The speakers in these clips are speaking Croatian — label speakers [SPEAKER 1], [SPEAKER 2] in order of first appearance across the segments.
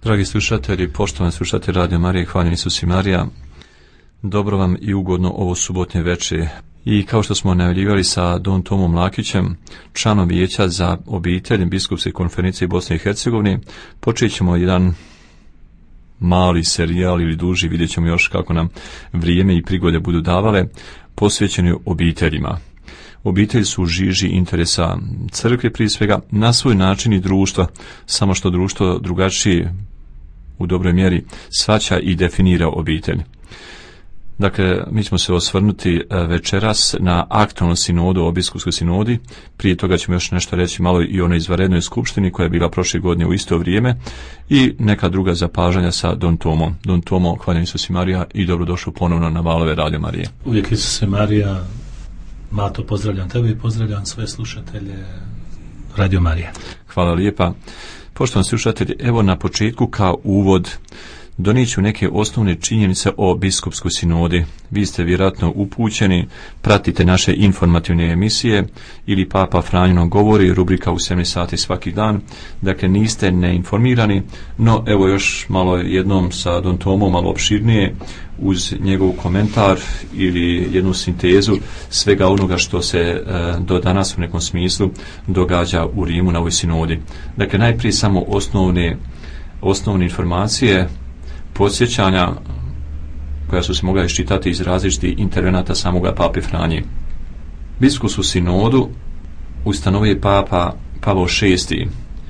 [SPEAKER 1] Dragi slušatelji, poštovani slušatelji Radio Marije, hvaljen Isus i Marija, dobro vam i ugodno ovo subotnje večer. I kao što smo najavljivali sa Don Tomom Lakićem, članom vijeća za obitelj Biskupske konferencije Bosne i Hercegovine, počet ćemo jedan mali serijal ili duži, vidjet ćemo još kako nam vrijeme i prigode budu davale, posvećeni obiteljima. Obitelji su u žiži interesa crkve prije svega, na svoj način i društva, samo što društvo drugačije u dobroj mjeri shvaća i definira obitelj. Dakle, mi ćemo se osvrnuti večeras na aktualnu sinodu o biskupskoj sinodi. Prije toga ćemo još nešto reći malo i o onoj izvanrednoj skupštini koja je bila prošle godine u isto vrijeme i neka druga zapažanja sa Don Tomom. Don Tomo, hvaljen Isus i Marija i dobrodošao ponovno na valove Radio Marije.
[SPEAKER 2] Uvijek Isus i Marija. Mato, pozdravljam tebe i pozdravljam sve slušatelje Radio Marije.
[SPEAKER 1] Hvala lijepa. Poštovani slušatelji, evo na početku kao uvod donijet ću neke osnovne činjenice o biskupskoj sinodi. Vi ste vjerojatno upućeni, pratite naše informativne emisije ili Papa Franjo govori, rubrika u 7 sati svaki dan. Dakle, niste neinformirani, no evo još malo jednom sa Don Tomom, malo opširnije, uz njegov komentar ili jednu sintezu svega onoga što se do danas u nekom smislu događa u Rimu na ovoj sinodi. Dakle, najprije samo osnovne informacije, podsjećanja koja su se mogla iščitati iz različitih intervenata samoga Pape Franje. Biskupsku sinodu ustanovio je Papa Pavao VI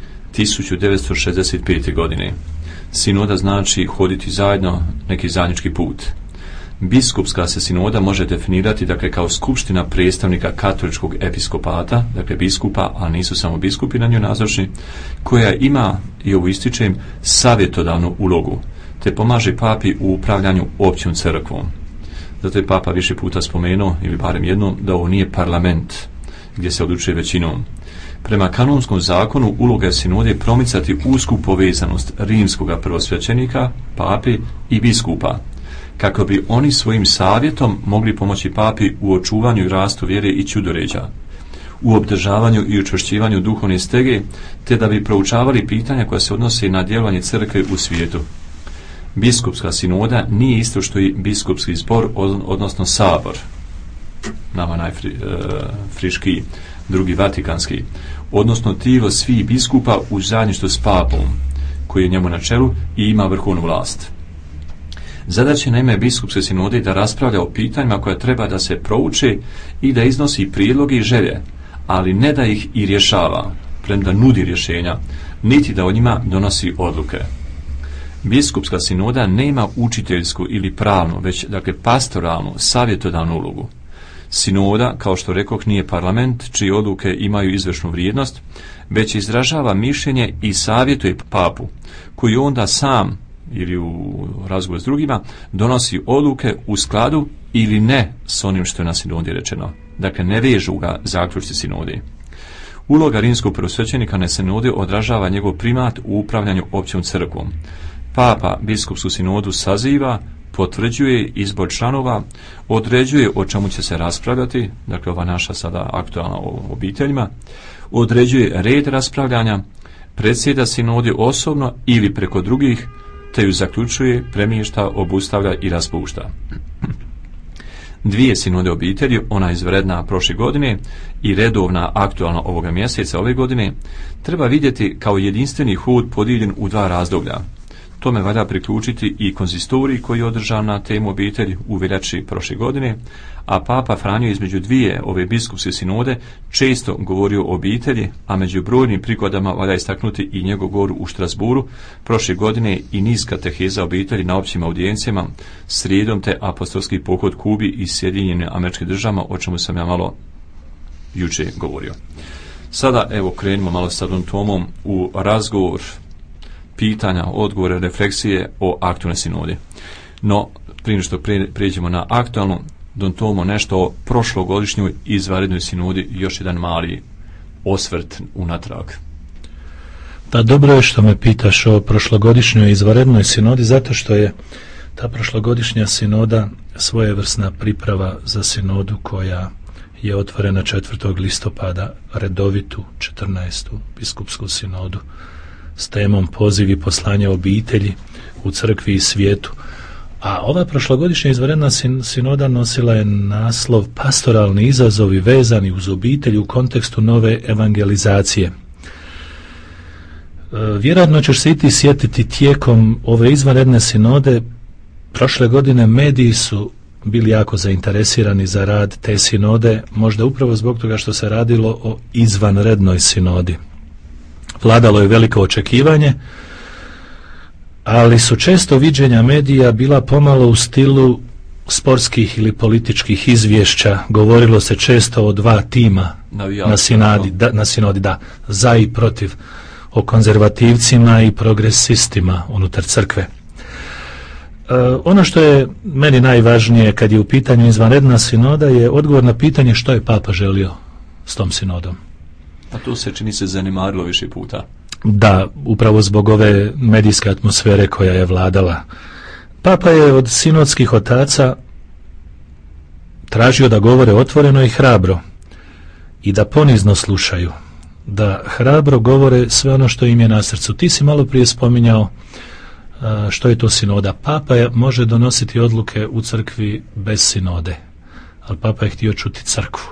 [SPEAKER 1] 1965. godine. Sinoda znači hoditi zajedno, neki zajednički put. Biskupska se sinoda može definirati dakle kao skupština predstavnika katoličkog episkopata, dakle biskupa, a nisu samo biskupi na njoj nazočni, koja ima, i ovo ističem, savjetodavnu ulogu, te pomaže papi u upravljanju općom crkvom. Zato je Papa više puta spomenuo, ili barem jednom, da ovo nije parlament gdje se odlučuje većinom. Prema kanonskom zakonu uloga sinode je promicati usku povezanost rimskog prvosvećenika, papi i biskupa, kako bi oni svojim savjetom mogli pomoći papi u očuvanju i rastu vjere i čudoređa, u obdržavanju i učvršćivanju duhovne stege, te da bi proučavali pitanja koja se odnose na djelovanje crkve u svijetu. Biskupska sinoda nije isto što i biskupski zbor, odnosno sabor, nama najfriškiji, drugi vatikanski, odnosno tijelo svih biskupa u zajedništvu s papom, koji je njemu na čelu i ima vrhovnu vlast. Zadaća naime biskupske sinode da raspravlja o pitanjima koja treba da se prouče i da iznosi prijedloge i želje, ali ne da ih i rješava, premda nudi rješenja, niti da o njima donosi odluke. Biskupska sinoda nema učiteljsku ili pravnu, već dakle pastoralnu, savjetodavnu ulogu. Sinoda, kao što rekoh, nije parlament čije odluke imaju izvršnu vrijednost, već izražava mišljenje i savjetuje papu, koji onda sam ili u razgovoru s drugima donosi odluke u skladu ili ne s onim što je na sinodi rečeno. Dakle, ne vežu ga zaključci sinode. Uloga rimskog prvosvećenika na sinodi odražava njegov primat u upravljanju općom crkvom. Papa biskupsku sinodu saziva, potvrđuje izbor članova, određuje o čemu će se raspravljati, dakle ova naša sada aktualna o obiteljima, određuje red raspravljanja, predsjeda sinodi osobno ili preko drugih, te ju zaključuje, premješta, obustavlja i raspušta. Dvije sinode obitelji, ona izvredna prošle godine i redovna aktualna ovoga mjeseca ove godine, treba vidjeti kao jedinstveni hod podijeljen u dva razdoblja. Tome valja priključiti i konzistorij koji je održan na temu obitelji u veljači prošle godine, a Papa Franjo između dvije ove biskupske sinode često govorio o obitelji, a među brojnim prigodama valja istaknuti i njegov govor u Štrasburu prošle godine i niz kateheza obitelji na općim audijencijama, srijedom te apostolski pohod Kubi i Sjedinjenim Američkim Državama, o čemu sam ja malo juče govorio. Sada evo krenimo malo sa Don Tomom u razgovor, pitanja, odgovore, refleksije o aktualnoj sinodi. No, prije što prijeđemo na aktualnu, Don Tomo, nešto o prošlogodišnjoj izvanrednoj sinodi, još jedan mali osvrt unatrag.
[SPEAKER 2] Pa dobro je što me pitaš o prošlogodišnjoj izvanrednoj sinodi, zato što je ta prošlogodišnja sinoda svojevrsna priprava za sinodu koja je otvorena 4. listopada, redovitu 14. biskupsku sinodu s temom pozivi poslanja obitelji u crkvi i svijetu. A ova prošlogodišnja izvanredna sinoda nosila je naslov Pastoralni izazovi vezani uz obitelj u kontekstu nove evangelizacije. Vjerojatno ćeš se i ti sjetiti tijekom ove izvanredne sinode. Prošle godine mediji su bili jako zainteresirani za rad te sinode, možda upravo zbog toga što se radilo o izvanrednoj sinodi. Vladalo je veliko očekivanje, ali su često viđenja medija bila pomalo u stilu sportskih ili političkih izvješća. Govorilo se često o dva tima na sinodi, za i protiv, o konzervativcima i progresistima unutar crkve. Ono što je meni najvažnije kad je u pitanju izvanredna sinoda je odgovor na pitanje što je Papa želio s tom sinodom.
[SPEAKER 1] A to se čini se zanemarilo više puta.
[SPEAKER 2] Da, upravo zbog ove medijske atmosfere koja je vladala. Papa je od sinodskih otaca tražio da govore otvoreno i hrabro i da ponizno slušaju, da hrabro govore sve ono što im je na srcu. Ti si malo prije spominjao što je to sinoda. Papa može donositi odluke u crkvi bez sinode, ali Papa je htio čuti crkvu.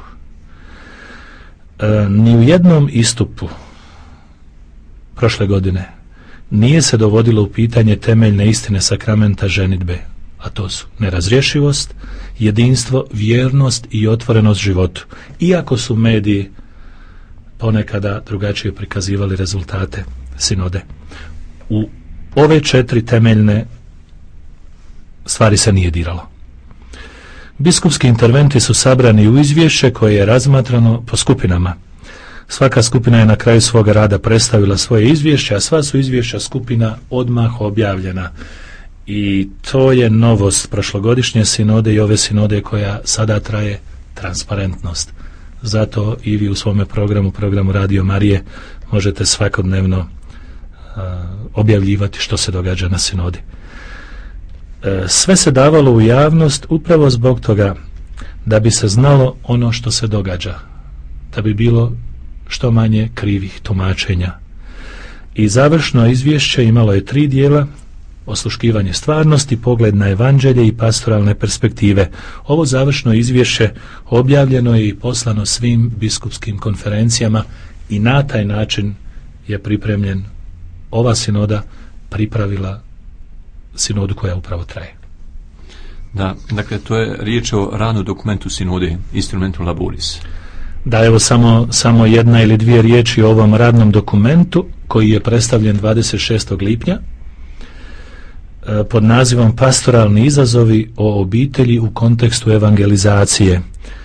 [SPEAKER 2] Ni u jednom istupu prošle godine nije se dovodilo u pitanje temeljne istine sakramenta ženidbe, a to su nerazrješivost, jedinstvo, vjernost i otvorenost životu, iako su mediji ponekada drugačije prikazivali rezultate sinode. U ove 4 temeljne stvari se nije diralo. Biskupski interventi su sabrani u izvješće koje je razmatrano po skupinama. Svaka skupina je na kraju svoga rada predstavila svoje izvješće, a sva su izvješća skupina odmah objavljena. I to je novost prošlogodišnje sinode i ove sinode koja sada traje, transparentnost. Zato i vi u svome programu Radio Marije možete svakodnevno objavljivati što se događa na sinodi. Sve se davalo u javnost upravo zbog toga da bi se znalo ono što se događa, da bi bilo što manje krivih tumačenja. I završno izvješće imalo je 3 dijela: osluškivanje stvarnosti, pogled na evanđelje i pastoralne perspektive. Ovo završno izvješće objavljeno je i poslano svim biskupskim konferencijama i na taj način je pripremljen ova sinoda, pripravila sinodu koja upravo traje.
[SPEAKER 1] Da, dakle to je riječ o ranom dokumentu sinode, Instrumentum Laboris.
[SPEAKER 2] Da, evo samo jedna ili dvije riječi o ovom radnom dokumentu koji je predstavljen 26. lipnja pod nazivom Pastoralni izazovi o obitelji u kontekstu evangelizacije.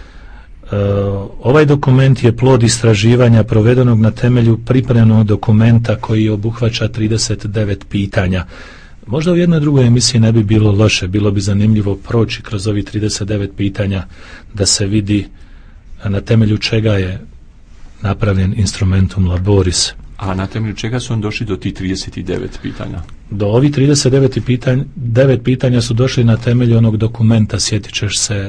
[SPEAKER 2] Ovaj dokument je plod istraživanja provedenog na temelju pripremnog dokumenta koji obuhvaća 39 pitanja. Možda u jednoj drugoj emisiji ne bi bilo loše, bilo bi zanimljivo proći kroz ovih 39 pitanja da se vidi na temelju čega je napravljen Instrumentum Laboris.
[SPEAKER 1] A na temelju čega su on došli do tih 39 pitanja?
[SPEAKER 2] Do ovih 39 pitanja su došli na temelju onog dokumenta, sjetit ćeš se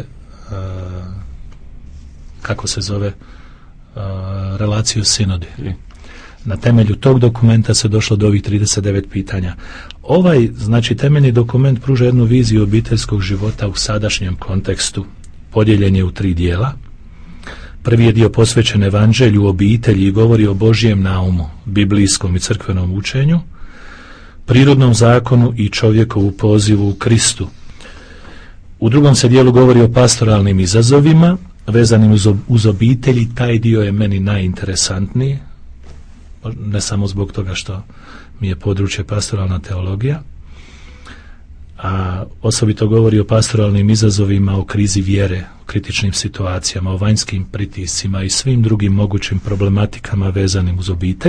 [SPEAKER 2] kako se zove, relaciju sinodi. Na temelju tog dokumenta se došlo do ovih 39 pitanja. Ovaj, znači, temeljni dokument pruža jednu viziju obiteljskog života u sadašnjem kontekstu. Podijeljen je u 3 dijela. Prvi je dio posvećen evanđelju, obitelji i govori o Božjem naumu, biblijskom i crkvenom učenju, prirodnom zakonu i čovjekovu pozivu u Kristu. U drugom se dijelu govori o pastoralnim izazovima vezanim uz obitelji. Taj dio je meni najinteresantniji, ne samo zbog toga što mi je područje pastoralna teologija, a osobito govori o pastoralnim izazovima, o krizi vjere, o kritičnim situacijama, o vanjskim pritiscima i svim drugim mogućim problematikama vezanim uz obitelj.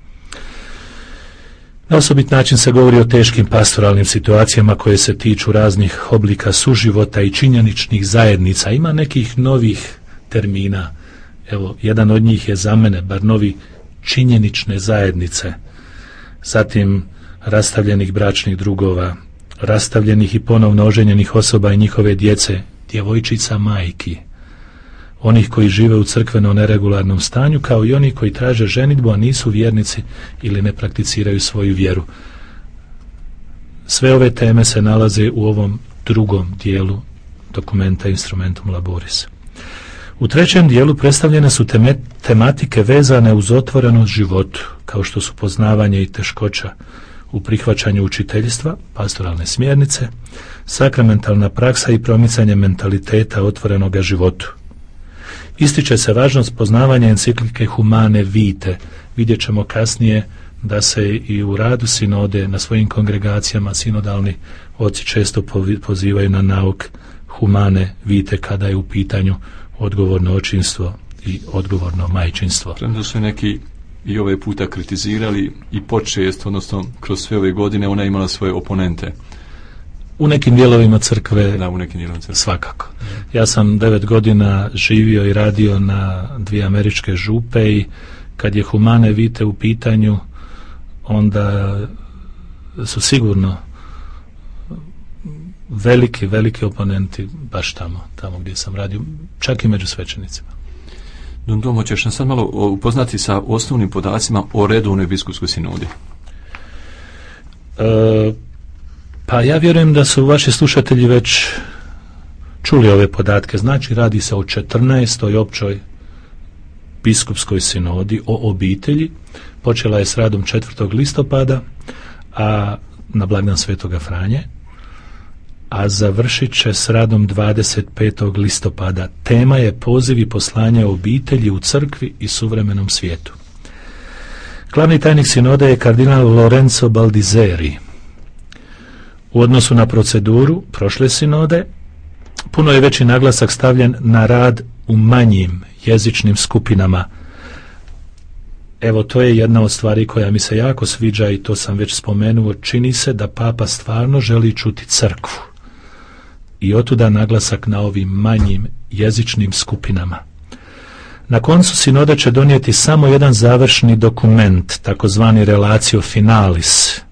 [SPEAKER 2] Na osobit način se govori o teškim pastoralnim situacijama koje se tiču raznih oblika suživota i činjeničnih zajednica. Ima nekih novih termina. Evo, jedan od njih je za mene bar novi: činjenične zajednice. Zatim rastavljenih bračnih drugova, rastavljenih i ponovno oženjenih osoba i njihove djece, djevojčica majki, onih koji žive u crkveno neregularnom stanju, kao i onih koji traže ženidbu, a nisu vjernici ili ne prakticiraju svoju vjeru. Sve ove teme se nalaze u ovom drugom dijelu dokumenta Instrumentum Laboris. U trećem dijelu predstavljene su tematike vezane uz otvorenost životu, kao što su poznavanje i teškoća u prihvaćanju učiteljstva, pastoralne smjernice, sakramentalna praksa i promicanje mentaliteta otvorenoga životu. Ističe se važnost poznavanja enciklike Humane Vitae. Vidjet ćemo kasnije da se i u radu sinode na svojim kongregacijama sinodalni oci često pozivaju na nauk Humane Vitae kada je u pitanju odgovorno očinstvo i odgovorno majčinstvo.
[SPEAKER 1] Premda su neki i ove puta kritizirali i počesto, odnosno kroz sve ove godine ona je imala svoje oponente.
[SPEAKER 2] U nekim dijelovima crkve,
[SPEAKER 1] da, u nekim dijelovima crkve.
[SPEAKER 2] Svakako. Ja sam 9 godina živio i radio na 2 američke župe i kad je Humane Vitae u pitanju, onda su sigurno veliki oponenti baš tamo gdje sam radio, čak i među svećenicima.
[SPEAKER 1] Dom, hoćeš nas sad malo upoznati sa osnovnim podacima o redovnoj biskupskoj sinodi?
[SPEAKER 2] Pa ja vjerujem da su vaši slušatelji već čuli ove podatke. Znači, radi se o 14. općoj biskupskoj sinodi o obitelji. Počela je s radom 4. listopada, a na blagdan Svetoga Franje, a završit će s radom 25. listopada. Tema je poziv i poslanje obitelji u crkvi i suvremenom svijetu. Glavni tajnik sinode je kardinal Lorenzo Baldizeri. U odnosu na proceduru prošle sinode, puno je veći naglasak stavljen na rad u manjim jezičnim skupinama. Evo, to je jedna od stvari koja mi se jako sviđa i to sam već spomenuo. Čini se da Papa stvarno želi čuti crkvu. I otuda naglasak na ovim manjim jezičnim skupinama. Na koncu sinoda će donijeti samo jedan završni dokument, takozvani Relatio Finalis.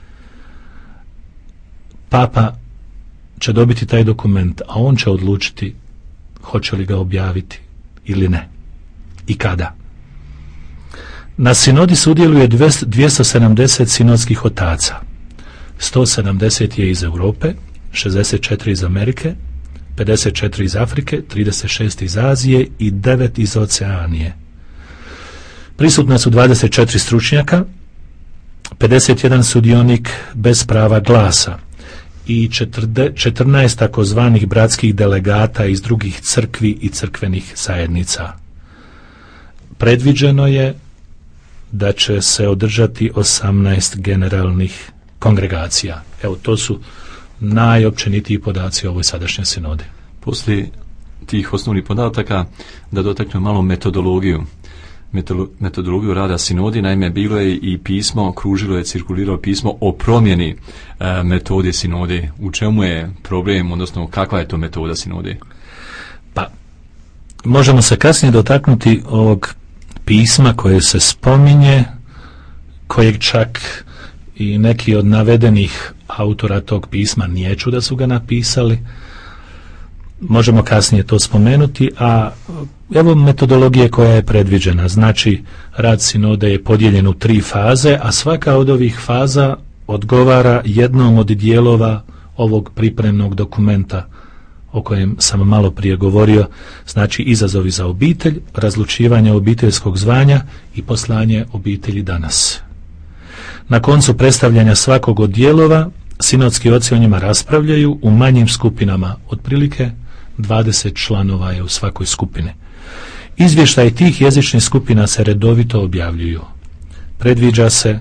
[SPEAKER 2] Papa će dobiti taj dokument, a on će odlučiti hoće li ga objaviti ili ne i kada. Na sinodi sudjeluje 270 sinodskih otaca. 170 je iz Europe, 64 iz Amerike, 54 iz Afrike, 36 iz Azije i 9 iz Oceanije. Prisutna su 24 stručnjaka, 51 sudionik bez prava glasa i 14 takozvanih bratskih delegata iz drugih crkvi i crkvenih zajednica. Predviđeno je da će se održati 18 generalnih kongregacija. Evo, to su najopćenitiji podaci o ovoj sadašnjoj sinodi.
[SPEAKER 1] Poslije tih osnovnih podataka da dotaknemo malo metodologiju rada sinodi. Naime, bilo je i pismo, kružilo je, cirkuliralo pismo o promjeni metode sinode. U čemu je problem, odnosno kakva je to metoda sinode?
[SPEAKER 2] Pa, možemo se kasnije dotaknuti ovog pisma koje se spominje, kojeg čak i neki od navedenih autora tog pisma niječu da su ga napisali. Možemo kasnije to spomenuti, a evo metodologije koja je predviđena. Znači, rad sinode je podijeljen u 3 faze, a svaka od ovih faza odgovara jednom od dijelova ovog pripremnog dokumenta o kojem sam malo prije govorio. Znači, izazovi za obitelj, razlučivanje obiteljskog zvanja i poslanje obitelji danas. Na koncu predstavljanja svakog od dijelova, sinodski oci o njima raspravljaju u manjim skupinama, otprilike 20 članova je u svakoj skupini. Izvještaj tih jezičnih skupina se redovito objavljuju. Predviđa se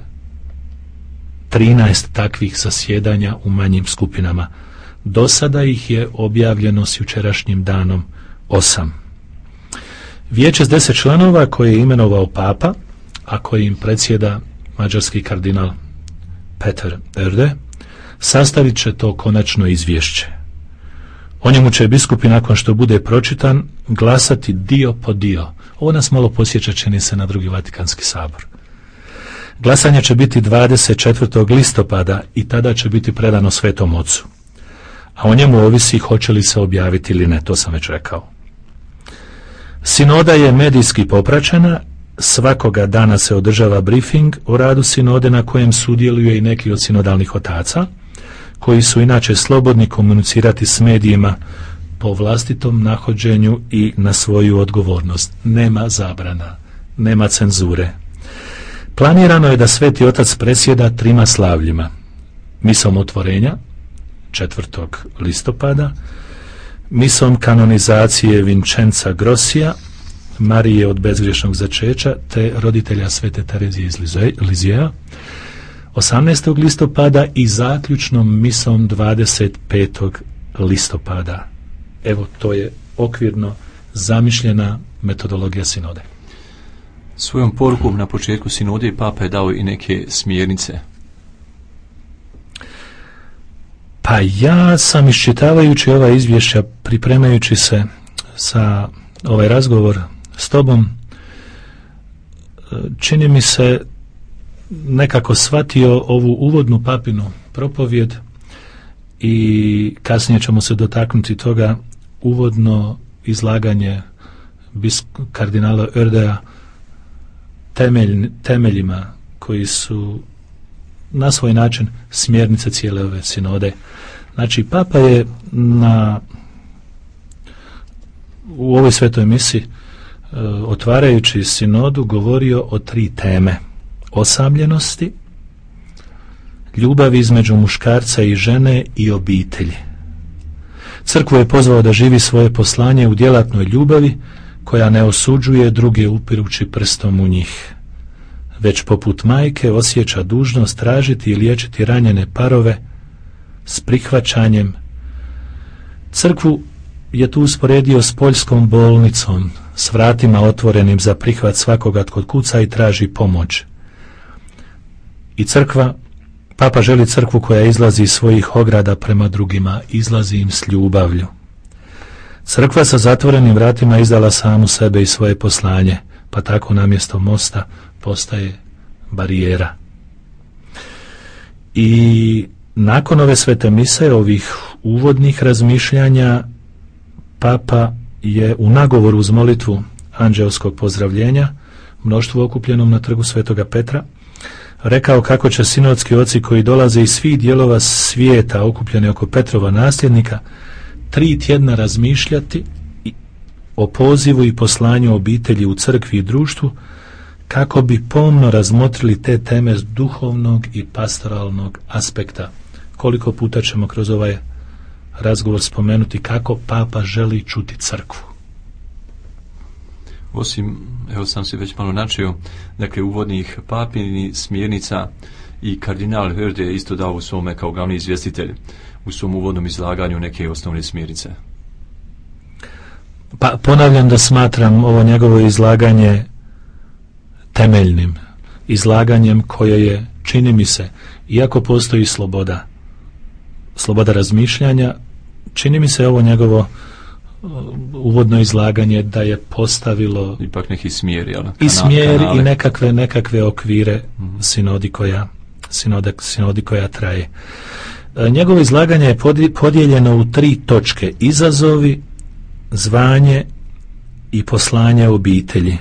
[SPEAKER 2] 13 takvih zasjedanja u manjim skupinama. Do sada ih je objavljeno s jučerašnjim danom 8. Vijeće s 10 članova koje je imenovao Papa, a kojim predsjeda mađarski kardinal Peter Erde, sastavit će to konačno izvješće. O njemu će biskupi, nakon što bude pročitan, glasati dio po dio. Ovo nas malo posjeća, čini se, na Drugi Vatikanski sabor. Glasanje će biti 24. listopada i tada će biti predano Svetom Ocu. A o njemu ovisi hoće li se objaviti ili ne, to sam već rekao. Sinoda je medijski popraćena, svakoga dana se održava briefing o radu sinode na kojem sudjeluje i neki od sinodalnih otaca, koji su inače slobodni komunicirati s medijima po vlastitom nahođenju i na svoju odgovornost. Nema zabrana, nema cenzure. Planirano je da Sveti Otac presjeda 3 slavljima. Misom otvorenja 4. listopada, misom kanonizacije Vincenza Grossija, Marije od bezgriješnog začeća, te roditelja Svete Terezije iz Lizieja 18. listopada i zaključnom misom 25. listopada. Evo, to je okvirno zamišljena metodologija sinode.
[SPEAKER 1] Svojom porukom na početku sinode Papa je dao i neke smjernice.
[SPEAKER 2] Pa ja sam iščitavajući ova izvješća, pripremajući se za ovaj razgovor s tobom, čini mi se nekako shvatio ovu uvodnu papinu propovjed i kasnije ćemo se dotaknuti toga uvodno izlaganje kardinala Oerdea temeljima koji su na svoj način smjernice cijele ove sinode. Znači, Papa je u ovoj svetoj misi otvarajući sinodu govorio o 3 teme: osamljenosti, ljubavi između muškarca i žene i obitelji. Crkvu je pozvao da živi svoje poslanje u djelatnoj ljubavi koja ne osuđuje druge upirući prstom u njih, već poput majke osjeća dužnost tražiti i liječiti ranjene parove s prihvaćanjem. Crkvu je tu usporedio s poljskom bolnicom, s vratima otvorenim za prihvat svakoga tko kuca i traži pomoć. I Papa želi crkvu koja izlazi iz svojih ograda prema drugima, izlazi im s ljubavlju. Crkva sa zatvorenim vratima izdala samu sebe i svoje poslanje, pa tako namjesto mosta postaje barijera. I nakon ove svete mise, ovih uvodnih razmišljanja, Papa je u nagovoru uz molitvu anđelskog pozdravljenja mnoštvu okupljenom na trgu Svetoga Petra rekao kako će sinodski oci koji dolaze iz svih dijelova svijeta okupljeni oko Petrova nasljednika 3 tjedna razmišljati o pozivu i poslanju obitelji u crkvi i društvu, kako bi pomno razmotrili te teme s duhovnog i pastoralnog aspekta. Koliko puta ćemo kroz ovaj razgovor spomenuti kako Papa želi čuti crkvu.
[SPEAKER 1] Osim, evo sam se već malo načeo, dakle uvodnih papinih smjernica, i kardinal Oerde je isto dao u svome kao glavni izvjestitelj u svom uvodnom izlaganju neke osnovne smjernice.
[SPEAKER 2] Pa ponavljam da smatram ovo njegovo izlaganje temeljnim izlaganjem koje je, čini mi se, iako postoji sloboda razmišljanja, čini mi se ovo njegovo uvodno izlaganje da je postavilo
[SPEAKER 1] ipak neki smjer, jel?
[SPEAKER 2] I smjer i nekakve okvire sinodi koja traje. Njegovo izlaganje je podijeljeno u 3 točke: izazovi, zvanje i poslanje obitelji.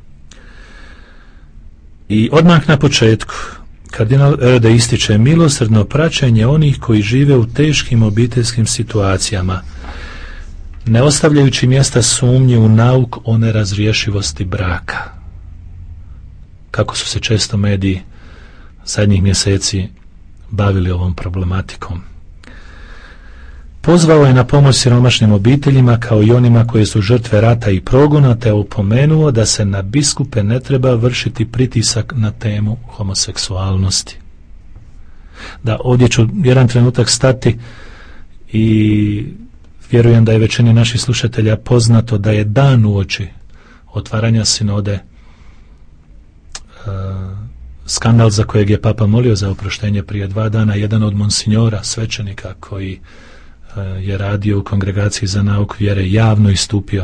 [SPEAKER 2] I odmah na početku kardinal Oerde ističe milosrdno praćenje onih koji žive u teškim obiteljskim situacijama, ne ostavljajući mjesta sumnje u nauk o nerazriješivosti braka. Kako su se često mediji zadnjih mjeseci bavili ovom problematikom. Pozvao je na pomoć siromašnim obiteljima kao i onima koje su žrtve rata i progona, te opomenuo da se na biskupe ne treba vršiti pritisak na temu homoseksualnosti. Da, ovdje ću jedan trenutak stati i vjerujem da je većini naših slušatelja poznato da je dan uoči otvaranja sinode skandal za kojeg je Papa molio za oproštenje prije 2 dana, jedan od monsinjora, svećenika koji je radio u Kongregaciji za nauk vjere, javno istupio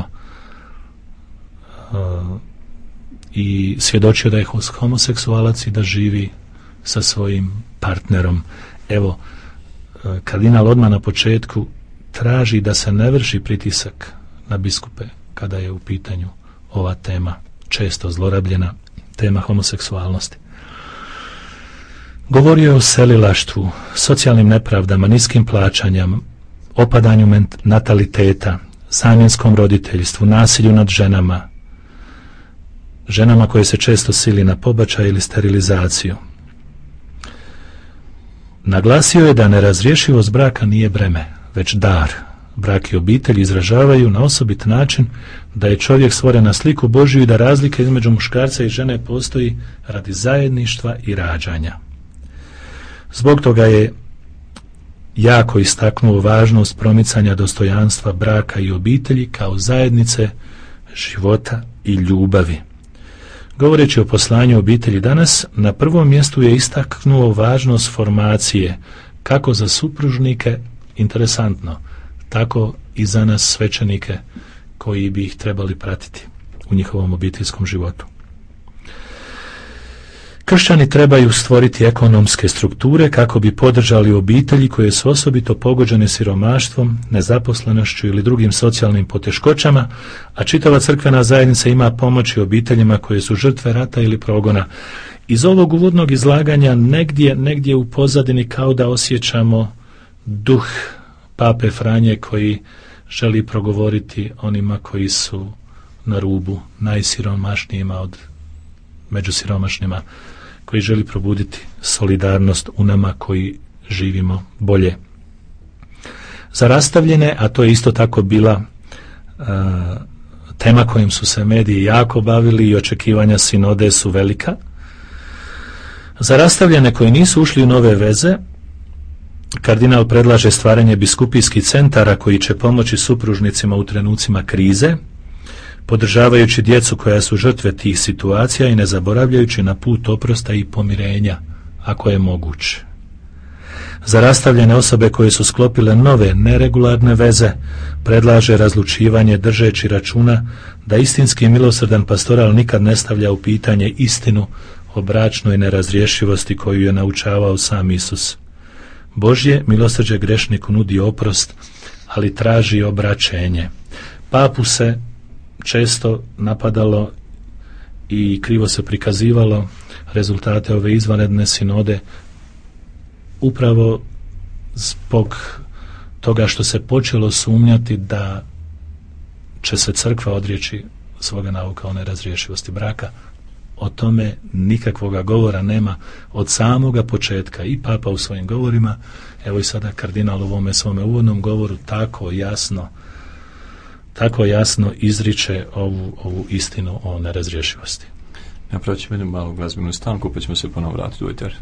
[SPEAKER 2] i svjedočio da je homoseksualac i da živi sa svojim partnerom. Evo, kardinal odmah na početku traži da se ne vrši pritisak na biskupe kada je u pitanju ova tema često zlorabljena, tema homoseksualnosti. Govorio je o selilaštvu, socijalnim nepravdama, niskim plaćanjama, opadanju nataliteta, zamjenskom roditeljstvu, nasilju nad ženama koje se često sili na pobačaj ili sterilizaciju. Naglasio je da nerazrješivost braka nije breme, već dar. Brak i obitelj izražavaju na osobit način da je čovjek stvoren na sliku Božju i da razlika između muškarca i žene postoji radi zajedništva i rađanja. Zbog toga je jako istaknuo važnost promicanja dostojanstva braka i obitelji kao zajednice života i ljubavi. Govoreći o poslanju obitelji danas, na prvom mjestu je istaknuo važnost formacije kako za supružnike, interesantno, tako i za nas svećenike koji bi ih trebali pratiti u njihovom obiteljskom životu. Kršćani trebaju stvoriti ekonomske strukture kako bi podržali obitelji koje su osobito pogođene siromaštvom, nezaposlenošću ili drugim socijalnim poteškoćama, a čitava crkvena zajednica ima pomoći obiteljima koje su žrtve rata ili progona. Iz ovog uvodnog izlaganja negdje u pozadini kao da osjećamo duh Pape Franje koji želi progovoriti onima koji su na rubu, najsiromašnijima među siromašnima, koji želi probuditi solidarnost u nama koji živimo bolje. Za rastavljene, a to je isto tako bila tema kojim su se mediji jako bavili i očekivanja sinode su velika. Za rastavljene koji nisu ušli u nove veze, kardinal predlaže stvaranje biskupijskih centara koji će pomoći supružnicima u trenucima krize, podržavajući djecu koja su žrtve tih situacija i ne zaboravljajući na put oprosta i pomirenja, ako je moguće. Za rastavljene osobe koje su sklopile nove, neregularne veze, predlaže razlučivanje držeći računa da istinski milosrdan pastoral nikad ne stavlja u pitanje istinu o bračnoj nerazrješivosti koju je naučavao sam Isus. Božje milosrđe grešniku nudi oprost, ali traži obraćenje. Papu se često napadalo i krivo se prikazivalo rezultate ove izvanredne sinode upravo zbog toga što se počelo sumnjati da će se crkva odreći svoga nauka o nerazrješivosti braka. O tome nikakvoga govora nema od samoga početka i Papa u svojim govorima, evo i sada kardinal u ovome svome uvodnom govoru tako jasno izriče ovu istinu o nerazrješivosti.
[SPEAKER 1] Napravit ćemo jednu malu glazbenu stanku, pa ćemo se ponovo vratiti u eter.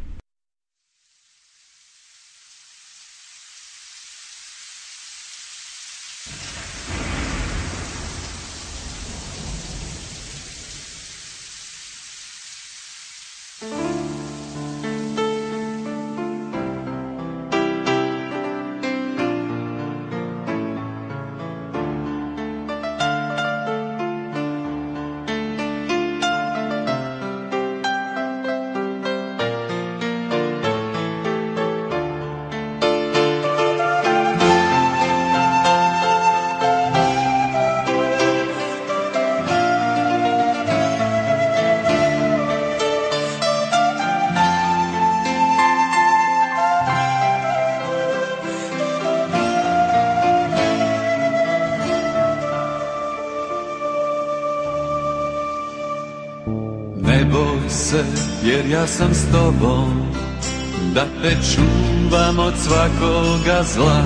[SPEAKER 3] Jer ja sam s tobom, da te čuvam od svakoga zla.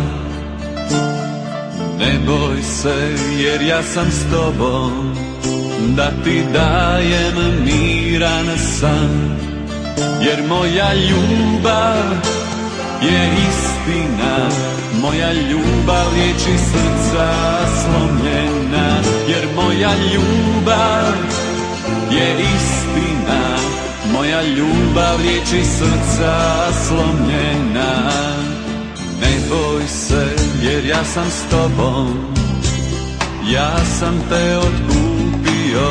[SPEAKER 3] Ne boj se, jer ja sam s tobom, da ti dajem miran san. Jer moja ljubav je istina, moja ljubav liječi srca slomljena. Jer moja ljubav je istina, moja ljubav liječi srca slomljena. Ne boj se, jer ja sam s tobom, ja sam te otkupio.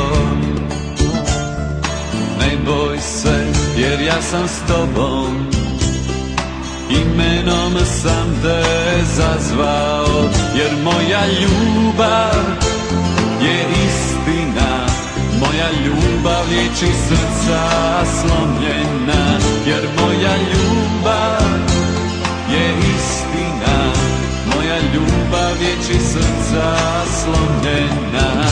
[SPEAKER 3] Ne boj se, jer ja sam s tobom, imenom sam te zazvao. Jer moja ljubav je istina, ljubav liječi srca slomljena, jer moja ljubav je istina, moja ljubav liječi srca slomljena.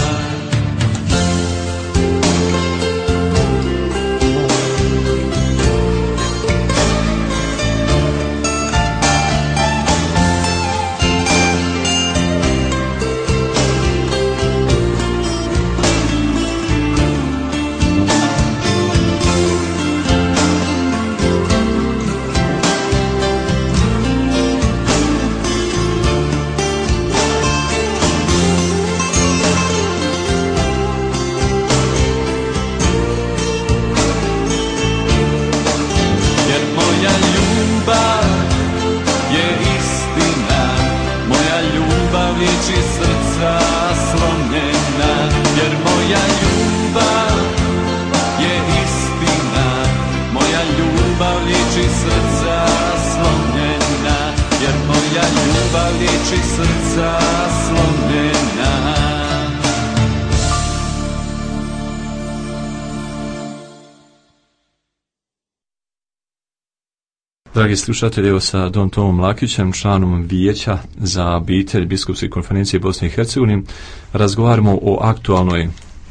[SPEAKER 1] Dragi slušatelji, evo sa Don Tomom Lakićem, članom Vijeća za obitelj Biskupske konferencije Bosne i Hercegovine, razgovaramo o aktualnoj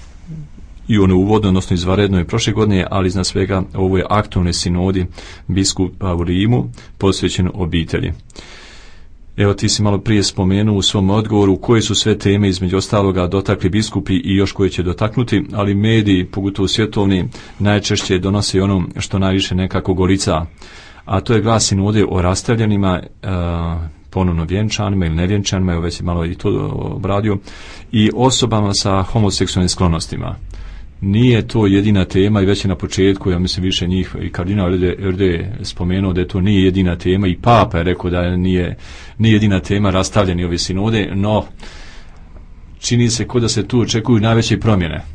[SPEAKER 1] i ono uvodno, odnosno izvanrednoj prošle godine, ali iznad svega o ovoj aktualnoj sinodi biskupa u Rimu posvećen obitelji. Evo, ti si malo prije spomenuo u svom odgovoru koje su sve teme između ostaloga dotakli biskupi i još koje će dotaknuti, ali mediji, pogotovo svjetovni, najčešće donose ono što najviše nekako golica, a to je glas sinode o rastavljenima, ponovno vjenčanima ili nevjenčanima, evo već je malo i to obradio, i osobama sa homoseksualnim sklonostima. Nije to jedina tema i već je na početku, ja mislim više njih, i kardinal Erde spomenuo da to nije jedina tema, i Papa je rekao da nije jedina tema rastavljeni ove sinode, no čini se kao da se tu očekuju najveće promjene.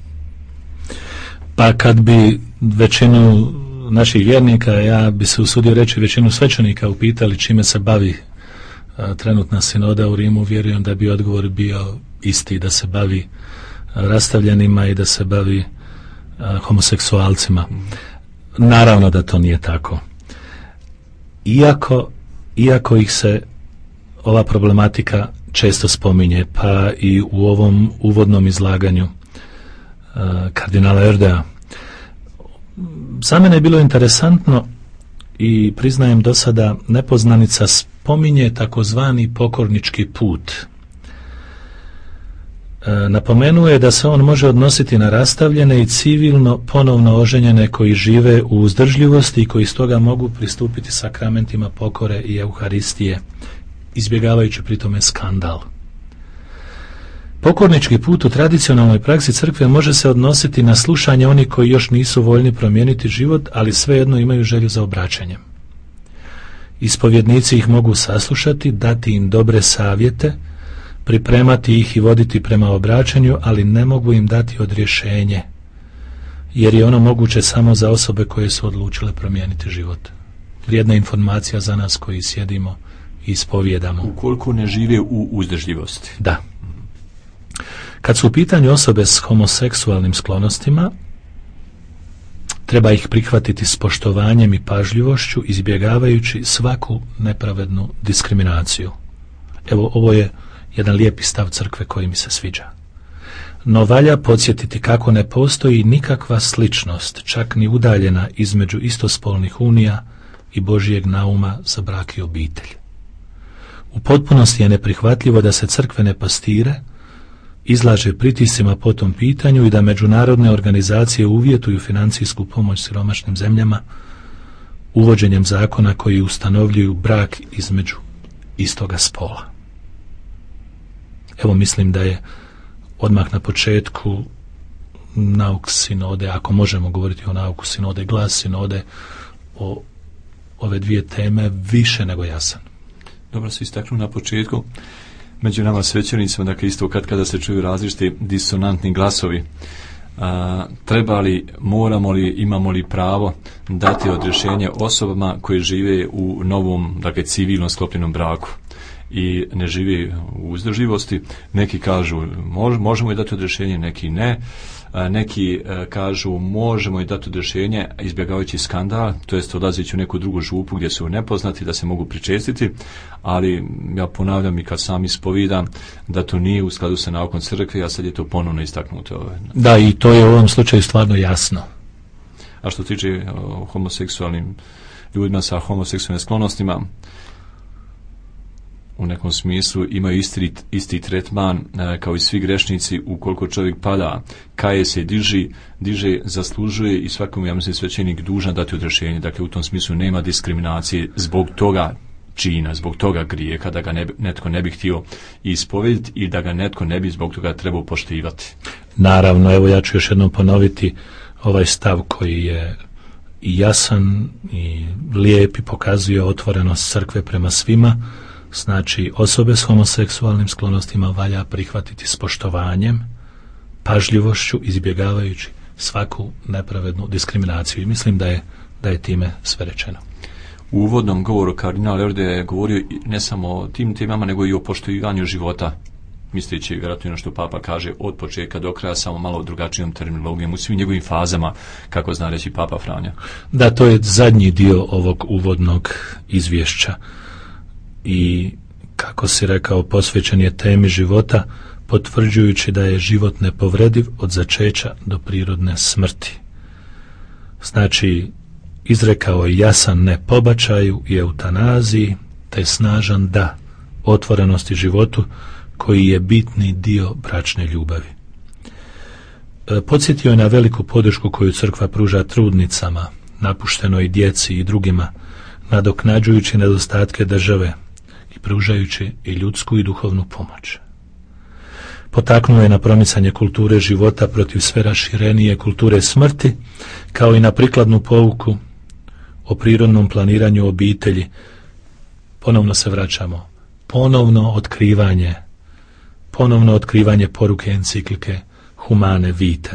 [SPEAKER 2] Pa kad bi većinu naših vjernika, ja bi se usudio reći većinu svećenika, upitali čime se bavi trenutna sinoda u Rimu, vjerujem da bi odgovor bio isti, da se bavi rastavljenima i da se bavi homoseksualcima. Naravno da to nije tako. Iako ih se ova problematika često spominje, pa i u ovom uvodnom izlaganju kardinala Erdea, za mene je bilo interesantno i priznajem do sada nepoznanica spominje takozvani pokornički put. Napomenuo je da se on može odnositi na rastavljene i civilno ponovno oženjene koji žive u uzdržljivosti i koji stoga mogu pristupiti sakramentima pokore i euharistije, izbjegavajući pri tome skandal. Pokornički put u tradicionalnoj praksi crkve može se odnositi na slušanje onih koji još nisu voljni promijeniti život, ali svejedno imaju želju za obraćanjem. Ispovjednici ih mogu saslušati, dati im dobre savjete, pripremati ih i voditi prema obraćanju, ali ne mogu im dati odrješenje, jer je ono moguće samo za osobe koje su odlučile promijeniti život. Vrijedna informacija za nas koji sjedimo i ispovjedamo.
[SPEAKER 1] Ukoliko ne žive u uzdržljivosti.
[SPEAKER 2] Da. Kad su u pitanju osobe s homoseksualnim sklonostima, treba ih prihvatiti s poštovanjem i pažljivošću, izbjegavajući svaku nepravednu diskriminaciju. Evo, ovo je jedan lijepi stav crkve koji mi se sviđa. No valja podsjetiti kako ne postoji nikakva sličnost, čak ni udaljena, između istospolnih unija i Božijeg nauma za brak i obitelj. U potpunosti je neprihvatljivo da se crkvene pastire izlaže pritiscima po tom pitanju i da međunarodne organizacije uvjetuju financijsku pomoć siromašnim zemljama uvođenjem zakona koji ustanovljuju brak između istoga spola. Evo, mislim da je odmah na početku nauk sinode, ako možemo govoriti o nauku sinode, glas sinode o ove dvije teme više nego jasan.
[SPEAKER 1] Dobro se istaknuo na početku. Među nama svećenicima, dakle isto kada se čuju različiti disonantni glasovi, treba li, moramo li, imamo li pravo dati odrješenje osobama koje žive u novom, dakle civilno sklopljenom braku? i ne živi u uzdrživosti. Neki kažu možemo i dati odrješenje, neki ne. Neki kažu možemo i dati odrješenje izbjegavajući skandal, to jest odlazeći u neku drugu župu gdje su nepoznati, da se mogu pričestiti, ali ja ponavljam i kad sam ispovijedam da to nije u skladu sa naukom crkve, a sad je to ponovno istaknuto.
[SPEAKER 2] Da, i to je u ovom slučaju stvarno jasno.
[SPEAKER 1] A što tiče homoseksualnim ljudima sa homoseksualnim sklonostima, u nekom smislu imaju isti tretman kao i svi grešnici. Ukoliko čovjek pada, kaje se, diže, zaslužuje i svakom, ja mislim, svećenik dužan dati odrješenje. Dakle, u tom smislu nema diskriminacije zbog toga čina, zbog toga grijeha, da ga netko ne bi htio ispovediti i da ga netko ne bi zbog toga trebao poštivati.
[SPEAKER 2] Naravno, evo ja ću još jednom ponoviti ovaj stav koji je i jasan i lijep i pokazuje otvorenost crkve prema svima. Znači, osobe s homoseksualnim sklonostima valja prihvatiti s poštovanjem, pažljivošću, izbjegavajući svaku nepravednu diskriminaciju. I mislim da je time sve rečeno.
[SPEAKER 1] U uvodnom govoru kardinal Erde je govorio ne samo o tim temama, nego i o poštivanju života, misleći vjerojatno što Papa kaže od početka do kraja, samo malo drugačijom terminologijom u svim njegovim fazama, kako zna reći Papa Franja.
[SPEAKER 2] Da, to je zadnji dio ovog uvodnog izvješća. I, kako si rekao, posvećen je temi života, potvrđujući da je život nepovrediv od začeća do prirodne smrti. Znači, izrekao je jasan ne pobačaju i eutanaziji, te snažan da otvorenosti životu, koji je bitni dio bračne ljubavi. Podsjetio je na veliku podršku koju crkva pruža trudnicama, napuštenoj djeci i drugima, nadoknađujući nedostatke države i pružajući i ljudsku i duhovnu pomoć. Potaknuo je na promicanje kulture života protiv sve raširenije kulture smrti, kao i na prikladnu pouku o prirodnom planiranju obitelji. Ponovno se vraćamo. Ponovno otkrivanje poruke enciklike Humane Vitae.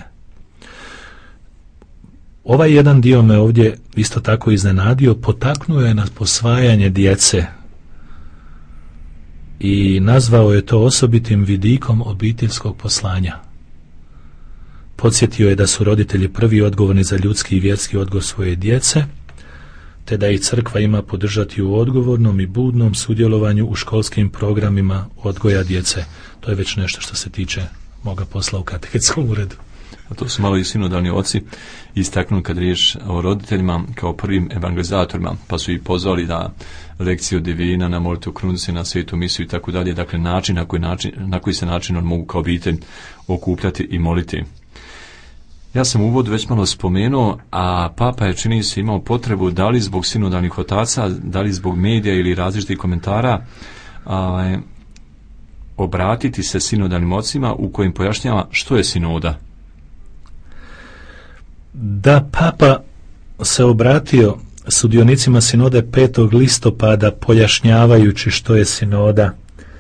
[SPEAKER 2] Ovaj jedan dio me ovdje isto tako iznenadio, potaknuo je na posvajanje djece i nazvao je to osobitim vidikom obiteljskog poslanja. Podsjetio je da su roditelji prvi odgovorni za ljudski i vjerski odgoj svoje djece, te da i crkva ima podržati u odgovornom i budnom sudjelovanju u školskim programima odgoja djece. To je već nešto što se tiče moga posla u katehetskom uredu.
[SPEAKER 1] A to su malo i sinodalni oci istaknuli kad riječ o roditeljima kao prvim evangelizatorima, pa su ih pozvali da lekciju divina, na molitvu krunice, na svetu misiju i tako dalje. Dakle, na koji se način on mogu kao obitelj okupljati i moliti. Ja sam u uvodu već malo spomenuo, a Papa je, čini se, imao potrebu, da li zbog sinodalnih otaca, da li zbog medija ili različitih komentara, obratiti se sinodalnim ocima u kojim pojašnjava što je sinoda.
[SPEAKER 2] Da, Papa se obratio sudionicima sinode 5. listopada pojašnjavajući što je sinoda.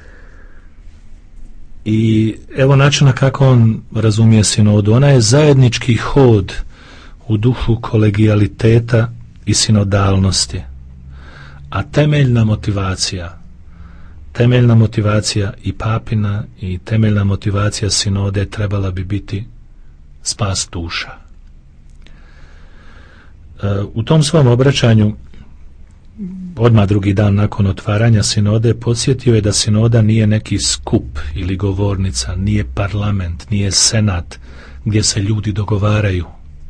[SPEAKER 2] I evo načina kako on razumije sinodu. Ona je zajednički hod u duhu kolegijaliteta i sinodalnosti. A temeljna motivacija i papina i temeljna motivacija sinode trebala bi biti spas duša. U tom svom obraćanju, odmah drugi dan nakon otvaranja sinode, podsjetio je da sinoda nije neki skup ili govornica, nije parlament, nije senat gdje se ljudi dogovaraju.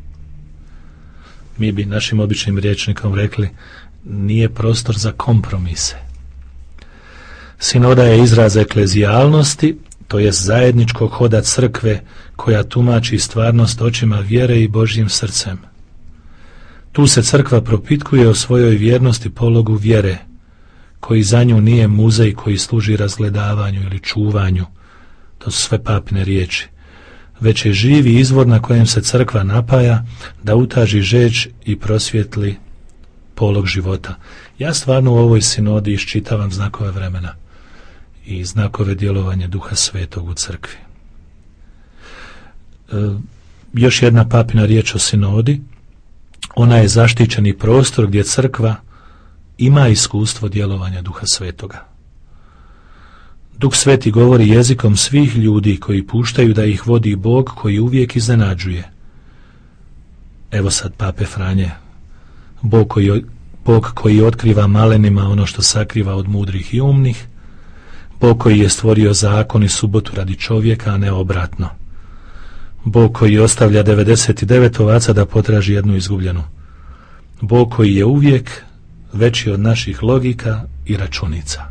[SPEAKER 2] Mi bi našim običnim rječnikom rekli, nije prostor za kompromise. Sinoda je izraz eklezijalnosti, to je zajedničkog hoda crkve koja tumači stvarnost očima vjere i Božjim srcem. Tu se crkva propitkuje o svojoj vjernosti pologu vjere, koji za nju nije muzej koji služi razgledavanju ili čuvanju, to su sve papine riječi, već je živi izvor na kojem se crkva napaja da utaži žeđ i prosvjetli polog života. Ja stvarno u ovoj sinodi iščitavam znakove vremena i znakove djelovanja Duha Svetog u crkvi. Još jedna papina riječ o sinodi. Ona je zaštićeni prostor gdje crkva ima iskustvo djelovanja Duha Svetoga. Duh Sveti govori jezikom svih ljudi koji puštaju da ih vodi Bog koji uvijek iznenađuje. Evo sad Pape Franje, Bog koji otkriva malenima ono što sakriva od mudrih i umnih, Bog koji je stvorio zakon i subotu radi čovjeka, a ne obratno. Bog koji ostavlja 99 ovaca da potraži jednu izgubljenu. Bog koji je uvijek veći od naših logika i računica.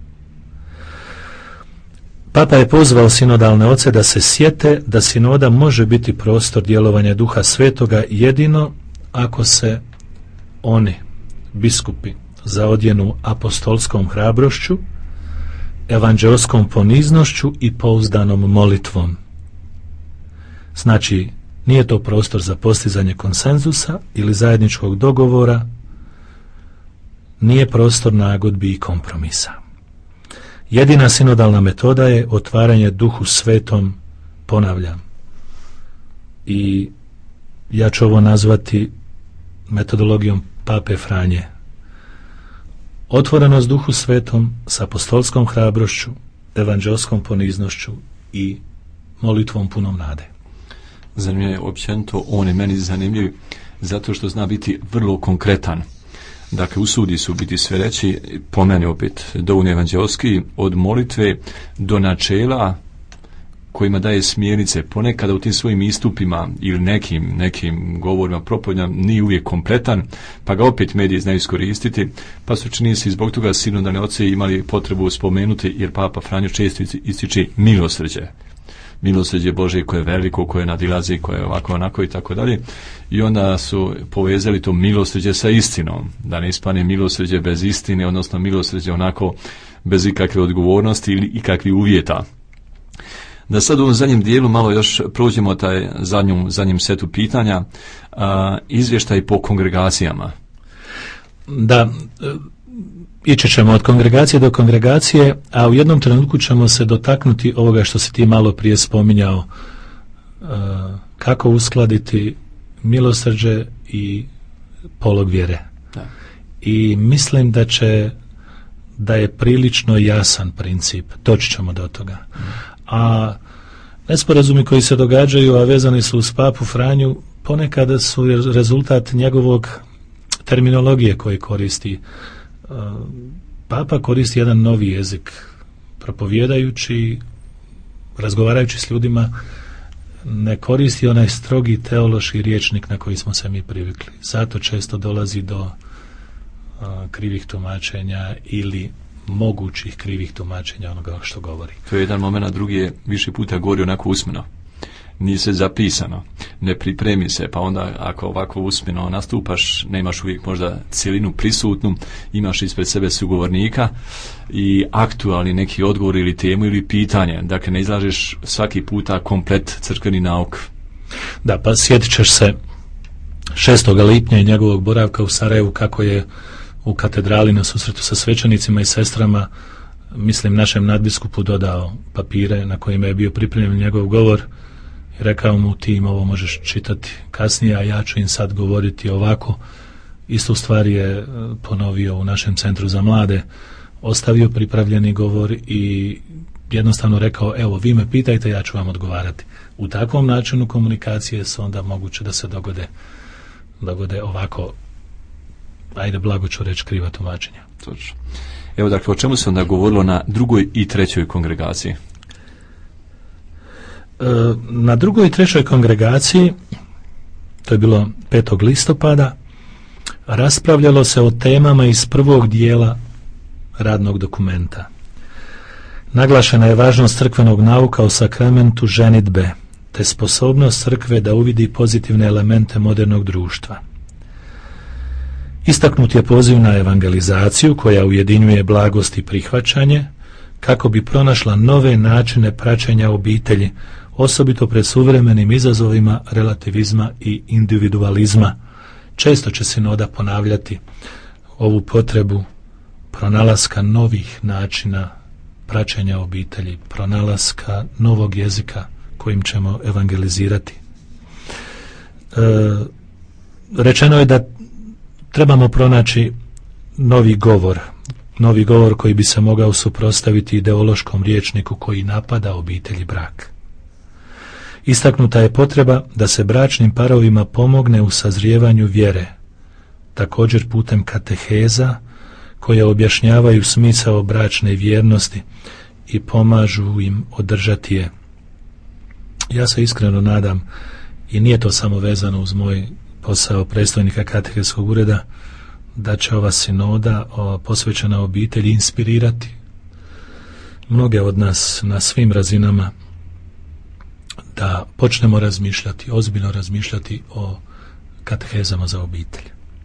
[SPEAKER 2] Papa je pozvao sinodalne oce da se sjete da sinoda može biti prostor djelovanja Duha Svetoga jedino ako se oni, biskupi, zaodjenu apostolskom hrabrošću, evanđeoskom poniznošću i pouzdanom molitvom. Znači, nije to prostor za postizanje konsenzusa ili zajedničkog dogovora, nije prostor nagodbi i kompromisa. Jedina sinodalna metoda je otvaranje Duhu Svetom, ponavljam. I ja ću ovo nazvati metodologijom Pape Franje. Otvorenost Duhu Svetom s apostolskom hrabrošću, evanđelskom poniznošću i molitvom punom nade.
[SPEAKER 1] Zanimljivo je općenito, on je meni zanimljiv zato što zna biti vrlo konkretan. Dakle, usudi su biti sve reći, po meni opet dovoljno evanđelski, od molitve do načela kojima daje smjernice. Ponekada u tim svojim istupima ili nekim govorima propovjedama nije uvijek kompletan, pa ga opet mediji znaju iskoristiti, pa su čini se zbog toga sinodalni oci imali potrebu spomenuti, jer Papa Franjo često ističe milosrđe Božje koje je veliko, koje nadilazi, koje je ovako, onako i tako dalje. I onda su povezali to milosrđe sa istinom, da ne ispane milosrđe bez istine, odnosno milosrđe onako bez ikakve odgovornosti ili ikakvih uvjeta. Da sad u ovom zadnjem dijelu malo još prođemo taj zadnjem setu pitanja, izvještaj po kongregacijama.
[SPEAKER 2] Da, ići ćemo od kongregacije do kongregacije, a u jednom trenutku ćemo se dotaknuti ovoga što si ti malo prije spominjao, kako uskladiti milosrđe i polog vjere.
[SPEAKER 1] Da.
[SPEAKER 2] I mislim da je prilično jasan princip, doći ćemo do toga. A nesporazumi koji se događaju, a vezani su uz Papu Franju, ponekada su rezultat njegovog terminologije koje koristi. Papa koristi jedan novi jezik, propovjedajući, razgovarajući s ljudima, ne koristi onaj strogi teološki rječnik na koji smo se mi privikli. Zato često dolazi do krivih tumačenja ili mogućih krivih tumačenja onoga što govori.
[SPEAKER 1] To je jedan moment, a drugi je više puta govori onako usmeno. Nije se zapisano, ne pripremi se, pa onda ako ovako usmeno nastupaš, nemaš uvijek možda cjelinu prisutnu, imaš ispred sebe sugovornika i aktualni neki odgovor ili temu ili pitanje. Dakle, ne izlažeš svaki puta komplet crkveni nauk.
[SPEAKER 2] Da, pa sjetit ćeš se 6. lipnja i njegovog boravka u Sarajevu, kako je u katedrali na susretu sa svećenicima i sestrama, mislim, našem nadbiskupu dodao papire na kojima je bio pripremljen njegov govor i rekao mu: ti im ovo možeš čitati kasnije, a ja ću im sad govoriti ovako. Istu stvar je ponovio u našem centru za mlade, ostavio pripravljeni govor i jednostavno rekao: evo, vi me pitajte, ja ću vam odgovarati. U takvom načinu komunikacije se onda moguće da se dogode ovako, ajde, blago ću reći, kriva tumačenja.
[SPEAKER 1] Točno. Evo, dakle, o čemu se onda govorilo na 2. i 3. kongregaciji?
[SPEAKER 2] Na 2. i 3. kongregaciji, to je bilo 5. listopada, raspravljalo se o temama iz prvog dijela radnog dokumenta. Naglašena je važnost crkvenog nauka o sakramentu ženidbe, te sposobnost crkve da uvidi pozitivne elemente modernog društva. Istaknut je poziv na evangelizaciju koja ujedinjuje blagost i prihvaćanje, kako bi pronašla nove načine praćenja obitelji, osobito pred suvremenim izazovima relativizma i individualizma. Često će sinoda ponavljati ovu potrebu pronalaska novih načina praćenja obitelji, pronalaska novog jezika kojim ćemo evangelizirati. Rečeno je da trebamo pronaći novi govor, novi govor koji bi se mogao suprotstaviti ideološkom rječniku koji napada obitelj i brak. Istaknuta je potreba da se bračnim parovima pomogne u sazrijevanju vjere, također putem kateheza koje objašnjavaju smisao bračne vjernosti i pomažu im održati je. Ja se iskreno nadam, i nije to samo vezano uz moj posao predstojnika kateheskog ureda, da će ova sinoda posvećena obitelji inspirirati mnoge od nas na svim razinama da počnemo razmišljati, ozbiljno razmišljati o katehezama za obitelj.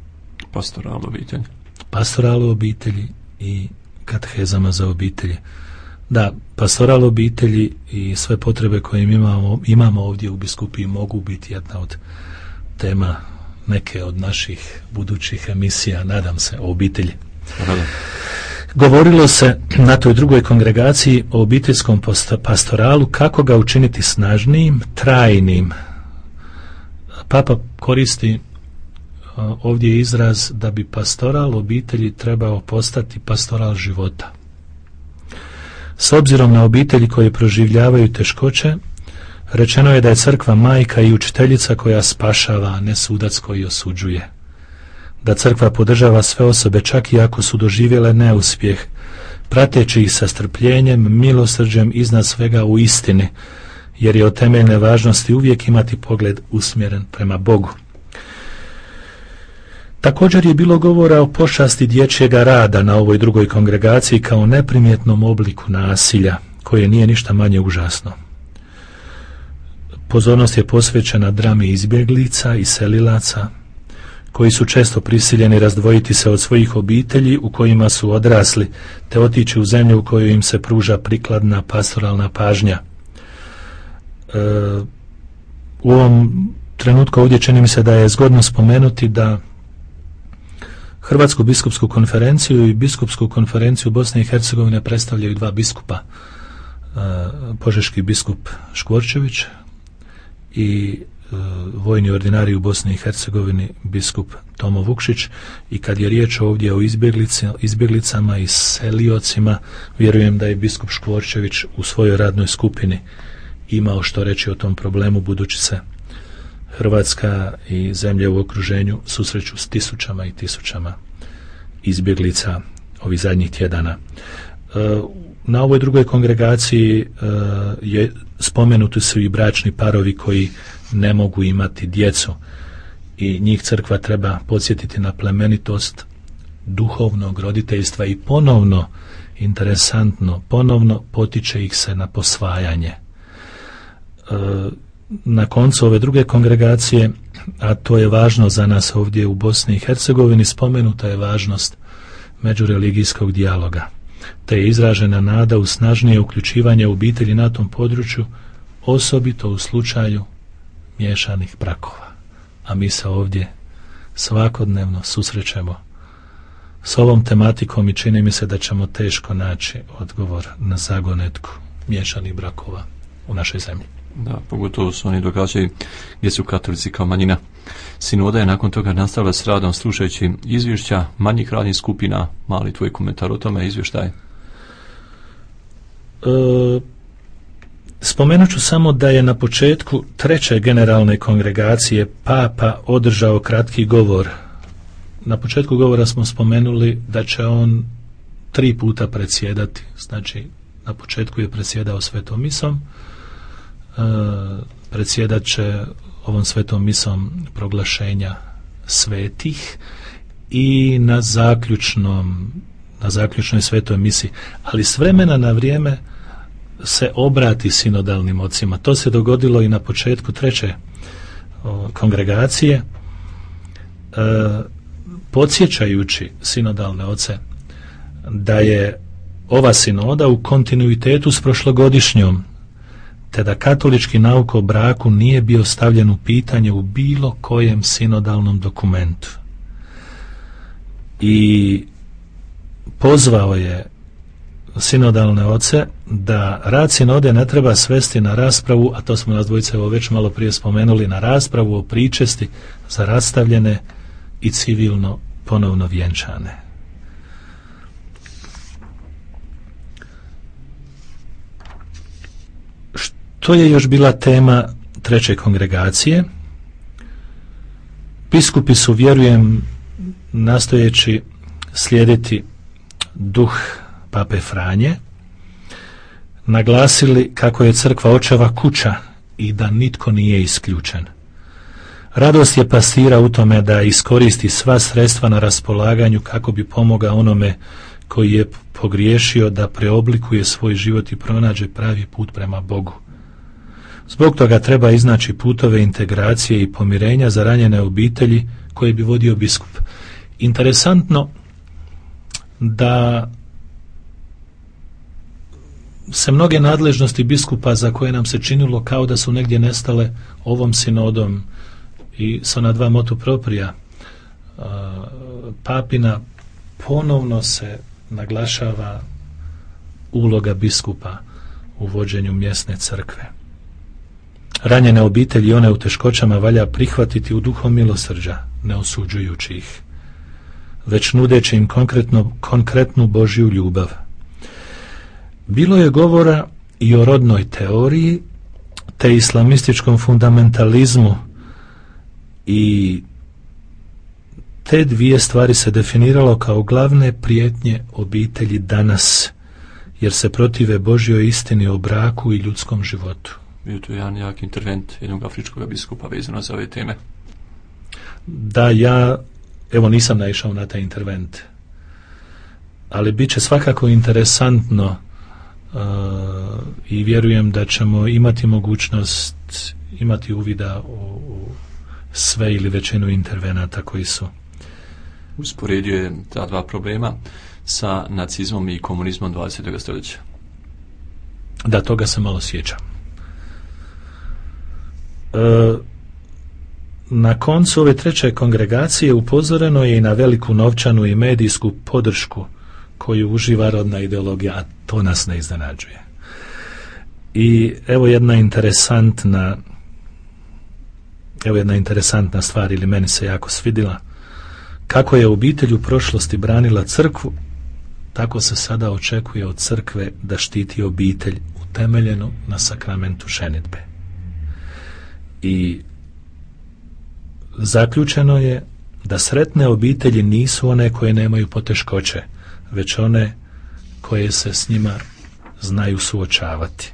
[SPEAKER 2] Pastoralu obitelji i katehezama za obitelji. Da, pastoral obitelji i sve potrebe koje imamo ovdje u biskupiji mogu biti jedna od tema neke od naših budućih emisija, nadam se, o obitelji. Govorilo se na toj drugoj kongregaciji o obiteljskom pastoralu, kako ga učiniti snažnijim, trajnim. Papa koristi ovdje izraz da bi pastoral obitelji trebao postati pastoral života. S obzirom na obitelji koje proživljavaju teškoće, rečeno je da je crkva majka i učiteljica koja spašava, a ne sudac koji osuđuje. Da crkva podržava sve osobe čak i ako su doživjele neuspjeh, prateći ih sa strpljenjem, milosrđem, iznad svega u istini, jer je od temeljne važnosti uvijek imati pogled usmjeren prema Bogu. Također je bilo govora o pošasti dječjega rada na ovoj drugoj kongregaciji kao neprimjetnom obliku nasilja, koje nije ništa manje užasno. Pozornost je posvećena drami izbjeglica i selilaca, koji su često prisiljeni razdvojiti se od svojih obitelji u kojima su odrasli, te otići u zemlju u kojoj im se pruža prikladna pastoralna pažnja. U ovom trenutku ovdje čini mi se da je zgodno spomenuti da Hrvatsku biskupsku konferenciju i biskupsku konferenciju Bosne i Hercegovine predstavljaju dva biskupa, požeški biskup Škvorčević i vojni ordinarij u Bosni i Hercegovini biskup Tomo Vukšić. I kad je riječ ovdje o izbjeglicama i seliocima, vjerujem da je biskup Škvorčević u svojoj radnoj skupini imao što reći o tom problemu, budući se Hrvatska i zemlje u okruženju susreću s tisućama i tisućama izbjeglica ovih zadnjih tjedana. Na ovoj drugoj kongregaciji spomenuti su i bračni parovi koji ne mogu imati djecu i njih crkva treba podsjetiti na plemenitost duhovnog roditeljstva i ponovno, interesantno, ponovno potiče ih se na posvajanje. Na koncu ove druge kongregacije, a to je važno za nas ovdje u Bosni i Hercegovini, spomenuta je važnost međureligijskog dijaloga, te je izražena nada u snažnije uključivanje obitelji na tom području, osobito u slučaju miješanih brakova. A mi se ovdje svakodnevno susrećemo s ovom tematikom i čini mi se da ćemo teško naći odgovor na zagonetku miješanih brakova u našoj zemlji.
[SPEAKER 1] Da, pogotovo su oni događaju gdje su katolici kao manjina. Sinoda je nakon toga nastavila s radom slušajući izvješća manjih radnih skupina. Mali tvoj komentar o tome, izvještaj?
[SPEAKER 2] Spomenut ću samo da je na početku treće generalne kongregacije Papa održao kratki govor. Na početku govora smo spomenuli da će on 3 puta predsjedati. Znači, na početku je predsjedao svetom misom, predsjedat će ovom svetom misom proglašenja svetih i na zaključnoj svetoj misi, ali s vremena na vrijeme se obrati sinodalnim ocima. To se dogodilo i na početku treće kongregacije, podsjećajući sinodalne oce da je ova sinoda u kontinuitetu s prošlogodišnjom, te da katolički nauk o braku nije bio stavljen u pitanje u bilo kojem sinodalnom dokumentu. I pozvao je sinodalne oce da rad sinode ne treba svesti na raspravu, a to smo nas dvojice već malo prije spomenuli, na raspravu o pričesti za rastavljene i civilno ponovno vjenčane. To je još bila tema treće kongregacije. Biskupi su, vjerujem, nastojeći slijediti duh Pape Franje, naglasili kako je crkva očeva kuća i da nitko nije isključen. Radost je pastira u tome da iskoristi sva sredstva na raspolaganju kako bi pomogao onome koji je pogriješio da preoblikuje svoj život i pronađe pravi put prema Bogu. Zbog toga treba iznaći putove integracije i pomirenja za ranjene obitelji koje bi vodio biskup. Interesantno da se mnoge nadležnosti biskupa, za koje nam se činilo kao da su negdje nestale, ovom sinodom i sa ona dva motu proprija papina, ponovno se naglašava uloga biskupa u vođenju mjesne crkve. Ranjene obitelji i one u teškoćama valja prihvatiti u duhu milosrđa, ne osuđujući ih, već nudeći im konkretnu Božju ljubav. Bilo je govora i o rodnoj teoriji, te islamističkom fundamentalizmu, i te dvije stvari se definiralo kao glavne prijetnje obitelji danas, jer se protive Božjoj istini o braku i ljudskom životu.
[SPEAKER 1] Bio tu jedan jak intervent jednog afričkog biskupa vezano za ove teme.
[SPEAKER 2] Da, ja nisam naišao na taj intervent, ali bit će svakako interesantno i vjerujem da ćemo imati mogućnost imati uvida u sve ili većinu intervenata koji su.
[SPEAKER 1] Usporedio je ta dva problema sa nacizmom i komunizmom 20. stoljeća.
[SPEAKER 2] Da, toga se malo sjećam. Na koncu ove treće kongregacije upozoreno je i na veliku novčanu i medijsku podršku koju uživa rodna ideologija, a to nas ne iznenađuje. I evo jedna interesantna stvar, ili meni se jako svidila. Kako je obitelj u prošlosti branila crkvu, tako se sada očekuje od crkve da štiti obitelj utemeljenu na sakramentu ženidbe. I zaključeno je da sretne obitelji nisu one koje nemaju poteškoće, već one koje se s njima znaju suočavati.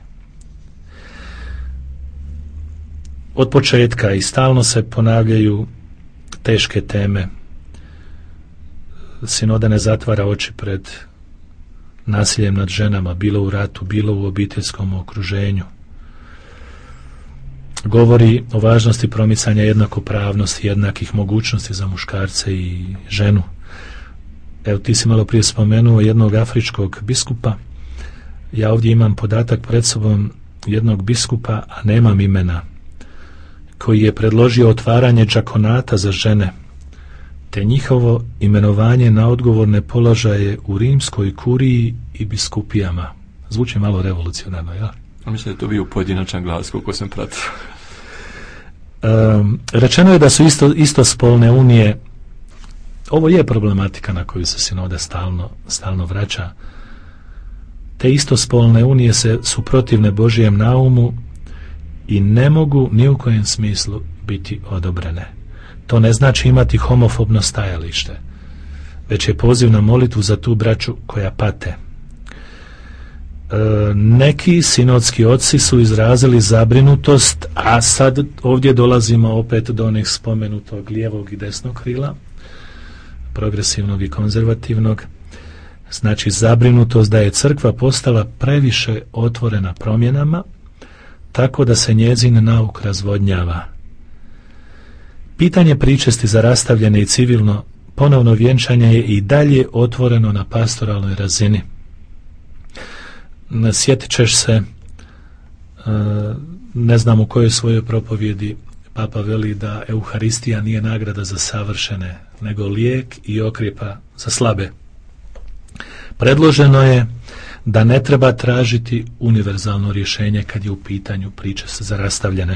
[SPEAKER 2] Od početka i stalno se ponavljaju teške teme. Sinoda ne zatvara oči pred nasiljem nad ženama, bilo u ratu, bilo u obiteljskom okruženju. Govori o važnosti promicanja jednakopravnosti, jednakih mogućnosti za muškarce i ženu. Evo, ti si malo prije spomenuo jednog afričkog biskupa. Ja ovdje imam podatak pred sobom jednog biskupa, a nemam imena, koji je predložio otvaranje džakonata za žene, te njihovo imenovanje na odgovorne položaje u rimskoj kuriji i biskupijama. Zvuči malo revolucionarno, ja?
[SPEAKER 1] Mislim da je to bio pojedinačan glas, koliko sam pratio.
[SPEAKER 2] Rečeno je da su istospolne unije, ovo je problematika na koju se sinoda stalno vraća, te istospolne unije su protivne Božijem naumu i ne mogu ni u kojem smislu biti odobrene. To ne znači imati homofobno stajalište, već je poziv na molitvu za tu braću koja pate. Neki sinodski oci su izrazili zabrinutost, a sad ovdje dolazimo opet do onih spomenutog lijevog i desnog krila, progresivnog i konzervativnog. Znači zabrinutost da je crkva postala previše otvorena promjenama, tako da se njezin nauk razvodnjava. Pitanje pričesti za rastavljene i civilno ponovno vjenčanje je i dalje otvoreno na pastoralnoj razini. Sjetit ćeš se, ne znam u kojoj svojoj propovjedi Papa veli da Euharistija nije nagrada za savršene, nego lijek i okrijepa za slabe. Predloženo je da ne treba tražiti univerzalno rješenje kad je u pitanju pričest za rastavljene,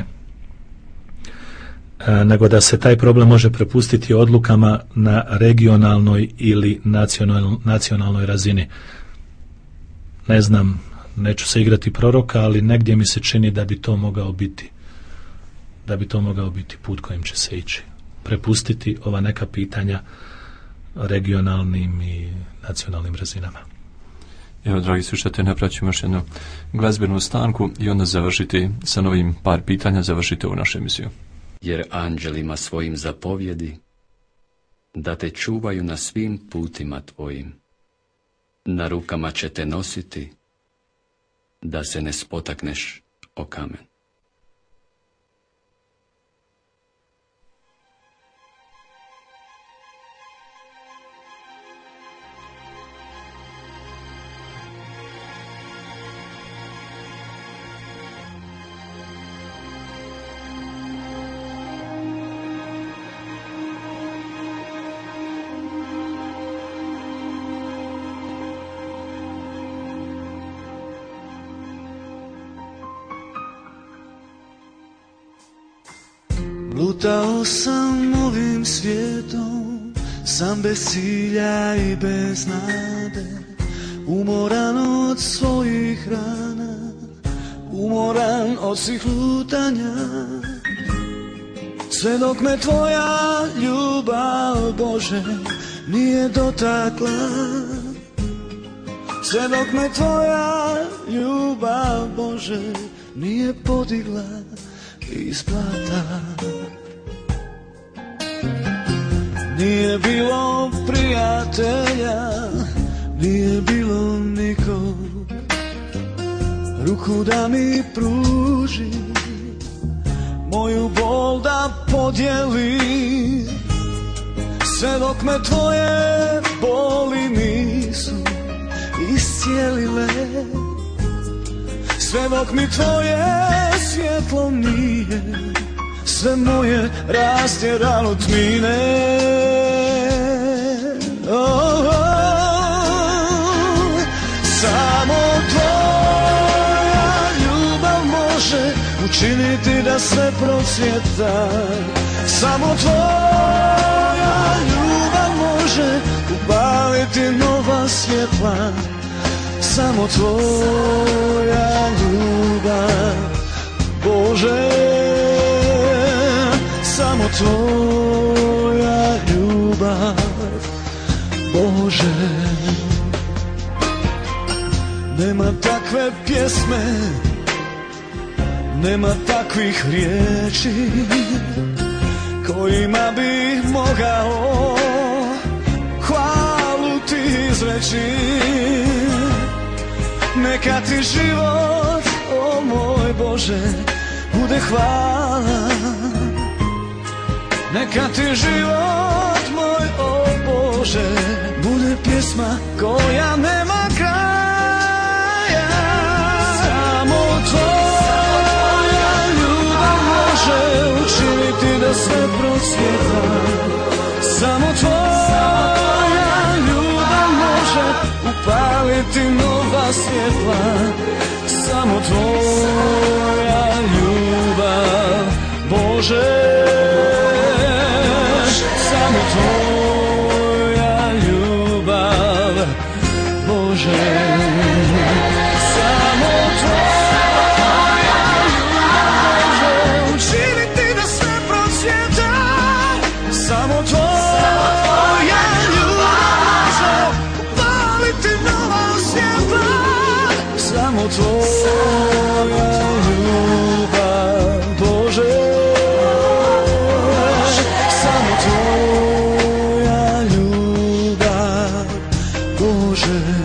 [SPEAKER 2] nego da se taj problem može prepustiti odlukama na regionalnoj ili nacionalnoj razini. Ne znam neću se igrati proroka, ali negdje mi se čini da bi to mogao biti put kojim će se ići. Prepustiti ova neka pitanja regionalnim i nacionalnim razinama.
[SPEAKER 1] Evo, dragi slušatelji, napraćemo još jednu glazbenu stanku i onda završiti sa novim par pitanja, završite ovu našu emisiju.
[SPEAKER 4] Jer anđelima svojim zapovjedi da te čuvaju na svim putima tvojim. Na rukama će te nositi da se ne spotakneš o kamen.
[SPEAKER 5] Lutao sam ovim svijetom, sam bez cilja i bez nade, umoran od svojih rana, umoran od svih lutanja. Sve dok me tvoja ljubav, Bože, nije dotakla, sve dok me tvoja ljubav, Bože, nije podigla iz blata. Nije bilo prijatelja, nije bilo nikog, ruku da mi pruži, moju bol da podijeli. Sve dok me tvoje boli nisu iscijelile, sve dok mi tvoje svjetlo nije sve moje rastjeralo tmine. Samo tvoja ljubav može učiniti da sve procvjeta. Samo tvoja ljubav može upaliti nova svjetla. Samo tvoja ljubav, Bože, samo tvoja ljubav, Bože. Nema takve pjesme, nema takvih riječi kojima bih mogao hvalu ti izreći. Neka ti život, o moj Bože, bude hvala. Neka ti život moj, o Bože, bude pjesma koja nema kraja. Samo tvoja ljubav može učiniti da sve procvjeta. Samo tvoja ljubav može upaliti nova svjetla. Samo tvoja ljubav, Bože, samo tvoja ljubav, Bože. Samo tvoja ljubav može učiniti da sve procvjeta. Samo tvoja ljubav može upaliti nova svjetla. Samo tvoja ljubav, Bože. Samo tvoja ljubav, Bože.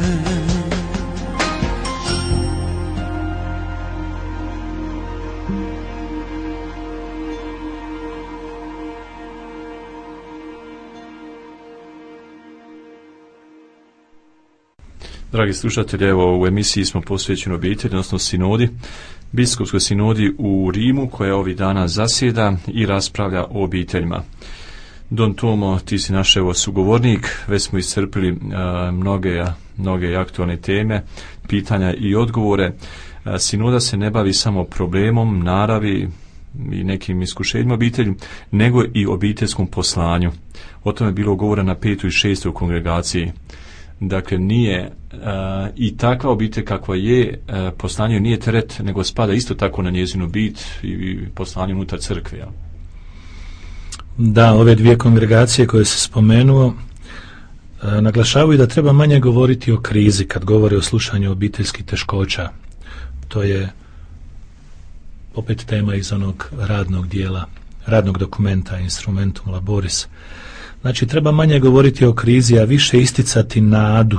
[SPEAKER 1] Dragi slušatelji, evo u emisiji smo posvećeni obitelji, odnosno sinodi, biskupskoj sinodi u Rimu, koja ovih dana zasjeda i raspravlja o obiteljima. Don Tomo, ti si naš evo sugovornik, već smo iscrpili mnoge aktualne teme, pitanja i odgovore. Sinoda se ne bavi samo problemom, naravi i nekim iskušenjima obitelji, nego i obiteljskom poslanju. O tome je bilo govora na 5. i 6. kongregaciji Dakle, nije i takva obitelj kakva je, poslanje nije teret, nego spada isto tako na njezinu bit i poslanje unutar crkve. Ja.
[SPEAKER 2] Da, ove dvije kongregacije koje se spomenuo naglašavaju da treba manje govoriti o krizi kad govore o slušanju obiteljskih teškoća. To je opet tema iz onog radnog dijela, radnog dokumenta Instrumentum Laboris. Znači, treba manje govoriti o krizi, a više isticati nadu,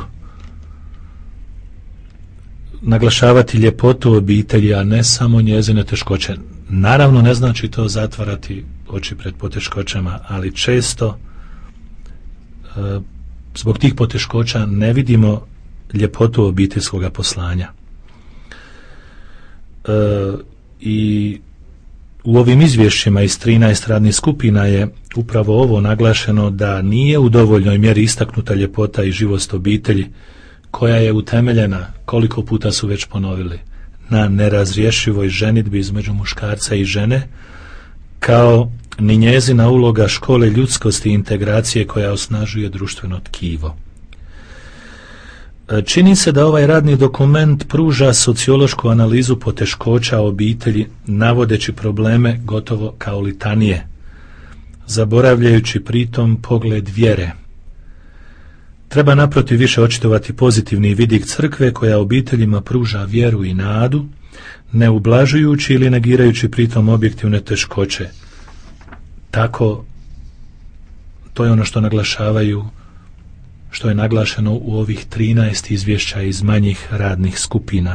[SPEAKER 2] naglašavati ljepotu obitelji, a ne samo njezine teškoće. Naravno, ne znači to zatvarati oči pred poteškoćama, ali često zbog tih poteškoća ne vidimo ljepotu obiteljskoga poslanja. I u ovim izvješćima iz 13 radnih skupina je upravo ovo naglašeno, da nije u dovoljnoj mjeri istaknuta ljepota i živost obitelji, koja je utemeljena, koliko puta su već ponovili, na nerazriješivoj ženidbi između muškarca i žene, kao ni njezina uloga škole ljudskosti i integracije koja osnažuje društveno tkivo. Čini se da ovaj radni dokument pruža sociološku analizu poteškoća obitelji, navodeći probleme gotovo kao litanije, zaboravljajući pritom pogled vjere. Treba naprotiv više očitovati pozitivni vidik crkve koja obiteljima pruža vjeru i nadu, ne ublažujući ili negirajući pritom objektivne teškoće. Tako, to je ono što naglašavaju, što je naglašeno u ovih 13 izvješća iz manjih radnih skupina.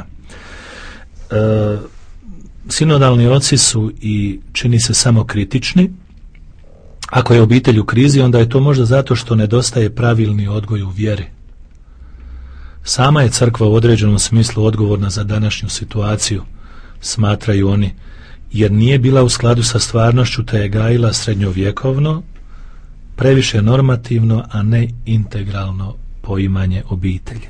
[SPEAKER 2] Sinodalni oci su i čini se samo kritični. Ako je obitelj u krizi, onda je to možda zato što nedostaje pravilni odgoj u vjeri. Sama je crkva u određenom smislu odgovorna za današnju situaciju, smatraju oni, jer nije bila u skladu sa stvarnošću, te je gajila srednjovjekovno, previše normativno, a ne integralno poimanje obitelji.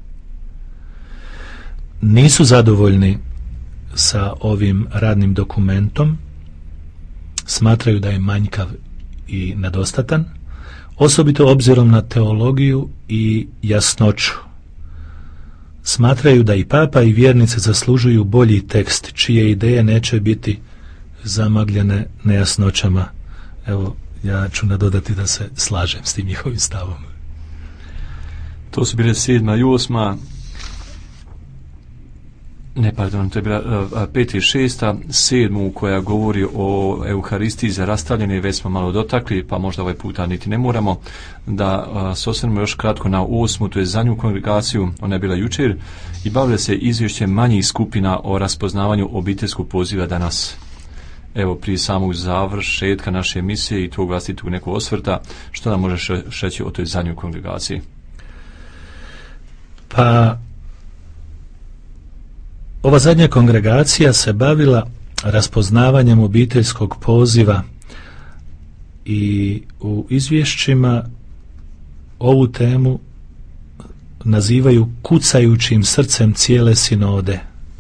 [SPEAKER 2] Nisu zadovoljni sa ovim radnim dokumentom, smatraju da je manjkav i nedostatan, osobito obzirom na teologiju i jasnoću. Smatraju da i papa i vjernice zaslužuju bolji tekst, čije ideje neće biti zamagljene nejasnoćama. Evo, ja ću nadodati da se slažem s tim njihovim stavom.
[SPEAKER 1] To su bile 7. i 8. To je bila 5. i 6. 7. koja govori o Euharistiji za rastavljene, već smo malo dotakli, pa možda ovaj puta niti ne moramo, da se osvrnemo još kratko na 8. to je zadnju kongregaciju, ona je bila jučer, i bavile se izvješćem manjih skupina o raspoznavanju obiteljskog poziva danas. Evo, prije samog završetka naše emisije i tog vlastitog nekog osvrta, što nam možeš reći o toj zadnjoj kongregaciji?
[SPEAKER 2] Pa, ova zadnja kongregacija se bavila raspoznavanjem obiteljskog poziva i u izvješćima ovu temu nazivaju kucajućim srcem cijele sinode.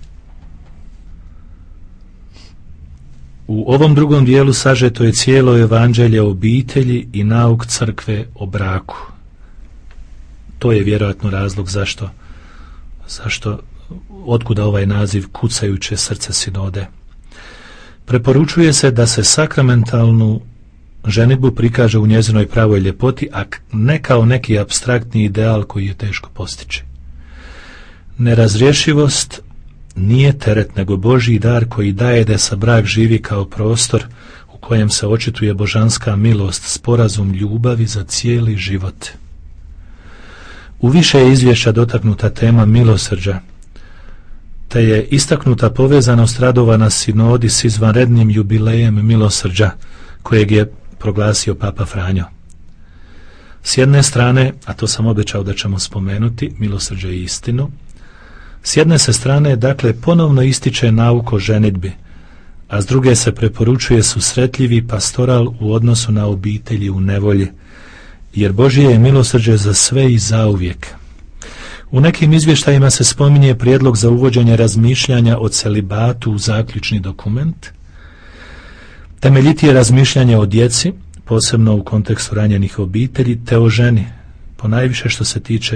[SPEAKER 2] U ovom drugom dijelu sažeto je cijelo evanđelje o obitelji i nauk crkve o braku. To je vjerojatno razlog zašto otkuda ovaj naziv kucajuće srce sinode. Preporučuje se da se sakramentalnu ženidbu prikaže u njezinoj pravoj ljepoti, a ne kao neki apstraktni ideal koji je teško postići. Nerazrješivost nije teret, nego Božji dar koji daje da se brak živi kao prostor u kojem se očituje božanska milost, sporazum ljubavi za cijeli život. U više je izvješća dotaknuta tema milosrđa, te je istaknuta povezanost radova na sinodi s izvanrednim jubilejem milosrđa, kojeg je proglasio Papa Franjo. S jedne strane, a to sam obećao da ćemo spomenuti, milosrđe i istinu, s jedne se strane, dakle, ponovno ističe nauk o ženidbi, a s druge se preporučuje susretljivi pastoral u odnosu na obitelji u nevolji, jer Božje je milosrđe za sve i zauvijek. U nekim izvještajima se spominje prijedlog za uvođenje razmišljanja o celibatu u zaključni dokument, temeljitije razmišljanje o djeci, posebno u kontekstu ranjenih obitelji, te o ženi, ponajviše što se tiče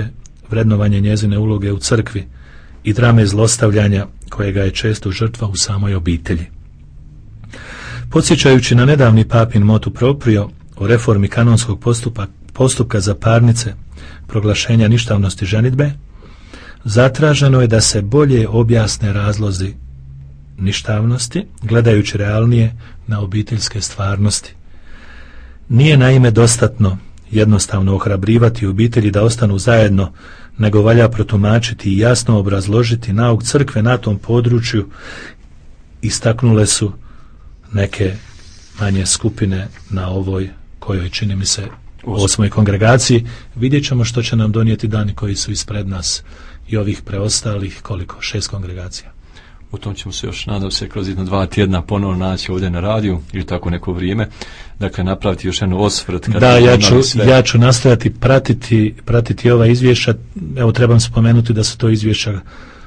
[SPEAKER 2] vrednovanje njezine uloge u crkvi i drame zlostavljanja kojega je često žrtva u samoj obitelji. Podsjećajući na nedavni papin motu proprio o reformi kanonskog postupka za parnice, proglašenja ništavnosti ženidbe, zatraženo je da se bolje objasne razlozi ništavnosti, gledajući realnije na obiteljske stvarnosti. Nije naime dostatno jednostavno ohrabrivati obitelji da ostanu zajedno, nego valja protumačiti i jasno obrazložiti nauk crkve na tom području, istaknule su neke manje skupine na ovoj, kojoj čini mi se 8. kongregaciji. Vidjet ćemo što će nam donijeti dani koji su ispred nas i ovih preostalih, koliko? 6 kongregacija.
[SPEAKER 1] U tom ćemo se još, nadam se, kroz 2 tjedna ponovno naći ovdje na radiju ili tako neko vrijeme. Dakle, napraviti još jednu osvrt.
[SPEAKER 2] Da, ja ću nastojati pratiti ova izvješća. Evo, trebam spomenuti da su to izvješća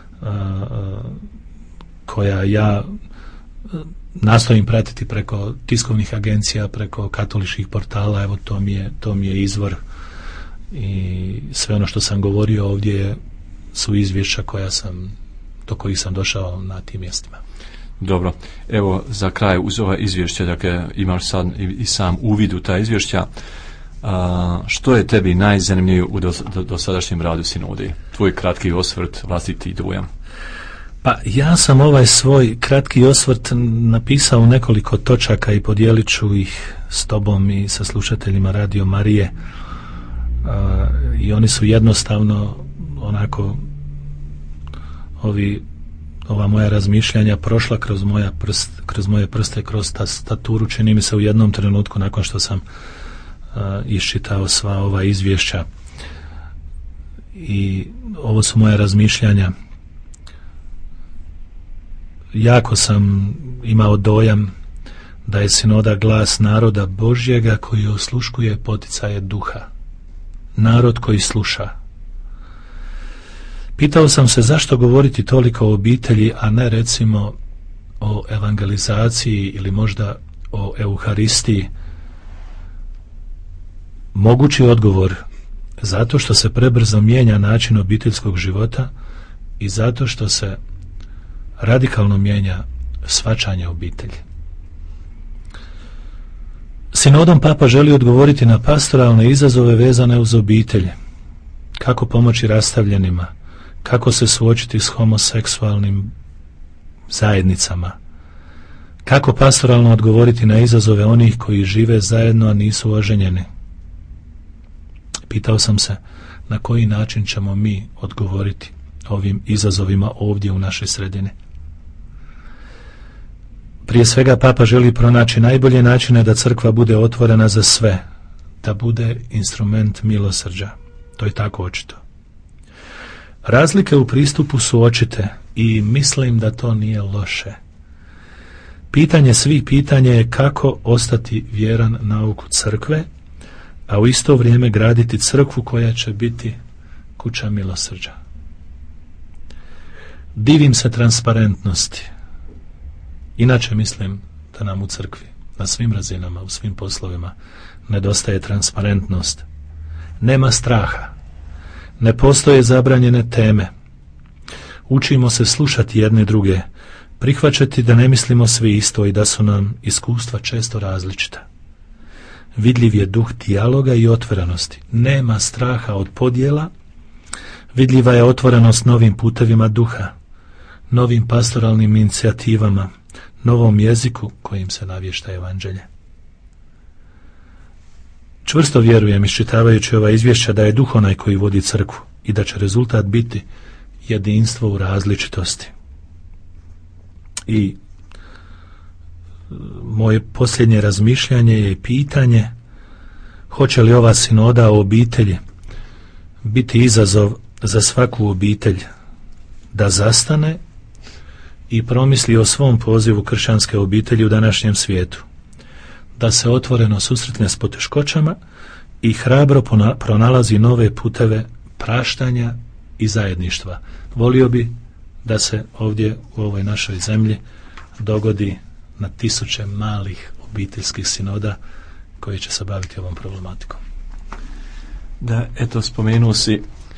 [SPEAKER 2] koja ja nastojim pratiti preko tiskovnih agencija, preko katoličkih portala. Evo, to mi je izvor i sve ono što sam govorio ovdje su izvješća do kojih sam došao na tim mjestima.
[SPEAKER 1] Dobro, evo za kraj uz ova izvješća, dakle imaš sad i sam uvid u ta izvješća, što je tebi najzanimljivije u dosadašnjem radu sinode? Tvoj kratki osvrt, vlastiti dojam.
[SPEAKER 2] Pa ja sam ovaj svoj kratki osvrt napisao u nekoliko točaka i podijelit ću ih s tobom i sa slušateljima Radio Marije, i oni su jednostavno onako ova moja razmišljanja prošla kroz moje prste, kroz tastaturu, čini mi se u jednom trenutku nakon što sam iščitao sva ova izvješća, i ovo su moja razmišljanja. Jako sam imao dojam da je sinoda glas naroda Božjega koji osluškuje poticaje duha, narod koji sluša. Pitao sam se zašto govoriti toliko o obitelji, a ne recimo o evangelizaciji ili možda o euharistiji. Mogući odgovor: zato što se prebrzo mijenja način obiteljskog života i zato što se radikalno mijenja shvaćanje obitelji. Sinodom Papa želi odgovoriti na pastoralne izazove vezane uz obitelj. Kako pomoći rastavljenima, kako se suočiti s homoseksualnim zajednicama, kako pastoralno odgovoriti na izazove onih koji žive zajedno, a nisu oženjeni. Pitao sam se na koji način ćemo mi odgovoriti ovim izazovima ovdje u našoj sredini. Prije svega Papa želi pronaći najbolje načine da crkva bude otvorena za sve, da bude instrument milosrđa. To je tako očito. Razlike u pristupu su očite i mislim da to nije loše. Pitanje svih pitanja je kako ostati vjeran nauku crkve, a u isto vrijeme graditi crkvu koja će biti kuća milosrđa. Divim se transparentnosti. Inače mislim da nam u crkvi, na svim razinama, u svim poslovima, nedostaje transparentnost. Nema straha. Ne postoje zabranjene teme. Učimo se slušati jedne druge, prihvaćati da ne mislimo svi isto i da su nam iskustva često različita. Vidljiv je duh dijaloga i otvorenosti. Nema straha od podjela. Vidljiva je otvorenost novim putevima duha, novim pastoralnim inicijativama, novom jeziku kojim se navješta evanđelje. Čvrsto vjerujem, iščitavajući ova izvješća, da je duh onaj koji vodi crkvu i da će rezultat biti jedinstvo u različitosti. I moje posljednje razmišljanje je pitanje: hoće li ova sinoda o obitelji biti izazov za svaku obitelj da zastane i promisli o svom pozivu kršćanske obitelji u današnjem svijetu, da se otvoreno susretne s poteškoćama i hrabro pronalazi nove puteve praštanja i zajedništva. Volio bi da se ovdje u ovoj našoj zemlji dogodi na 1000 malih obiteljskih sinoda koji će se baviti ovom problematikom.
[SPEAKER 1] Da, eto, spomenuo si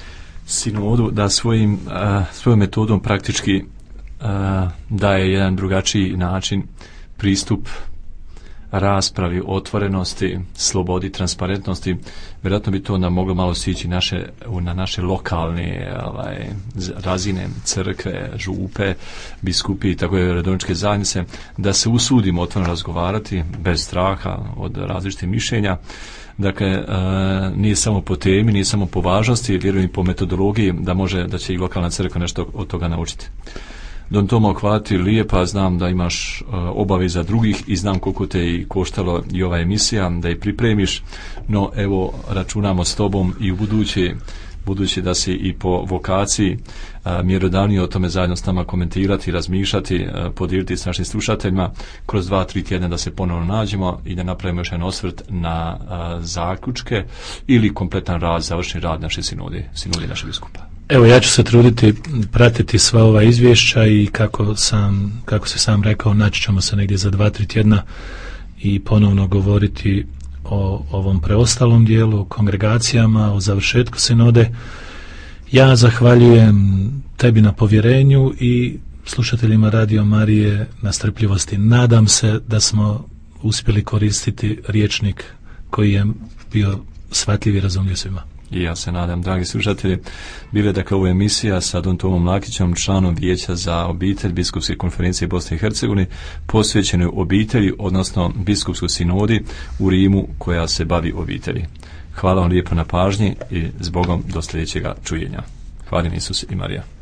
[SPEAKER 1] sinodu da svojom metodom praktički daje jedan drugačiji način, pristup raspravi, otvorenosti, slobodi, transparentnosti. Vjerojatno bi to onda moglo malo sići na naše lokalne razine, crkve, župe, biskupi i tako redovničke zajednice, da se usudimo otvoreno razgovarati bez straha od različitih mišljenja. Dakle, nije samo po temi, nije samo po važnosti, vjerujem i po metodologiji da će i lokalna crkva nešto od toga naučiti. Don Tomo, hvala ti lijepa, znam da imaš obaveza drugih i znam koliko te i koštalo i ova emisija da je pripremiš, no evo računamo s tobom i u budući da si i po vokaciji mjerodavniji o tome zajedno s nama komentirati, razmišljati, podijeliti s našim slušateljima kroz 2-3 tjedna da se ponovno nađemo i da napravimo još jedan osvrt na zaključke ili kompletan rad, završni rad naše sinodi našeg biskupa.
[SPEAKER 2] Evo, ja ću se truditi pratiti sva ova izvješća i kako si sam rekao, naći ćemo se negdje za 2-3 tjedna i ponovno govoriti o ovom preostalom dijelu, o kongregacijama, o završetku sinode. Ja zahvaljujem tebi na povjerenju i slušateljima Radio Marije na strpljivosti. Nadam se da smo uspjeli koristiti rječnik koji je bio shvatljiv i razumljiv svima.
[SPEAKER 1] I ja se nadam, dragi slušatelji, bile dakle ovo emisija sa Don Tomom Mlakićem, članom Vijeća za obitelj Biskupske konferencije Bosne i Hercegovine, posvećenoj obitelji, odnosno Biskupskoj sinodi u Rimu koja se bavi obitelji. Hvala vam lijepo na pažnji i s Bogom do sljedećega čujenja. Hvala Isus i Marija.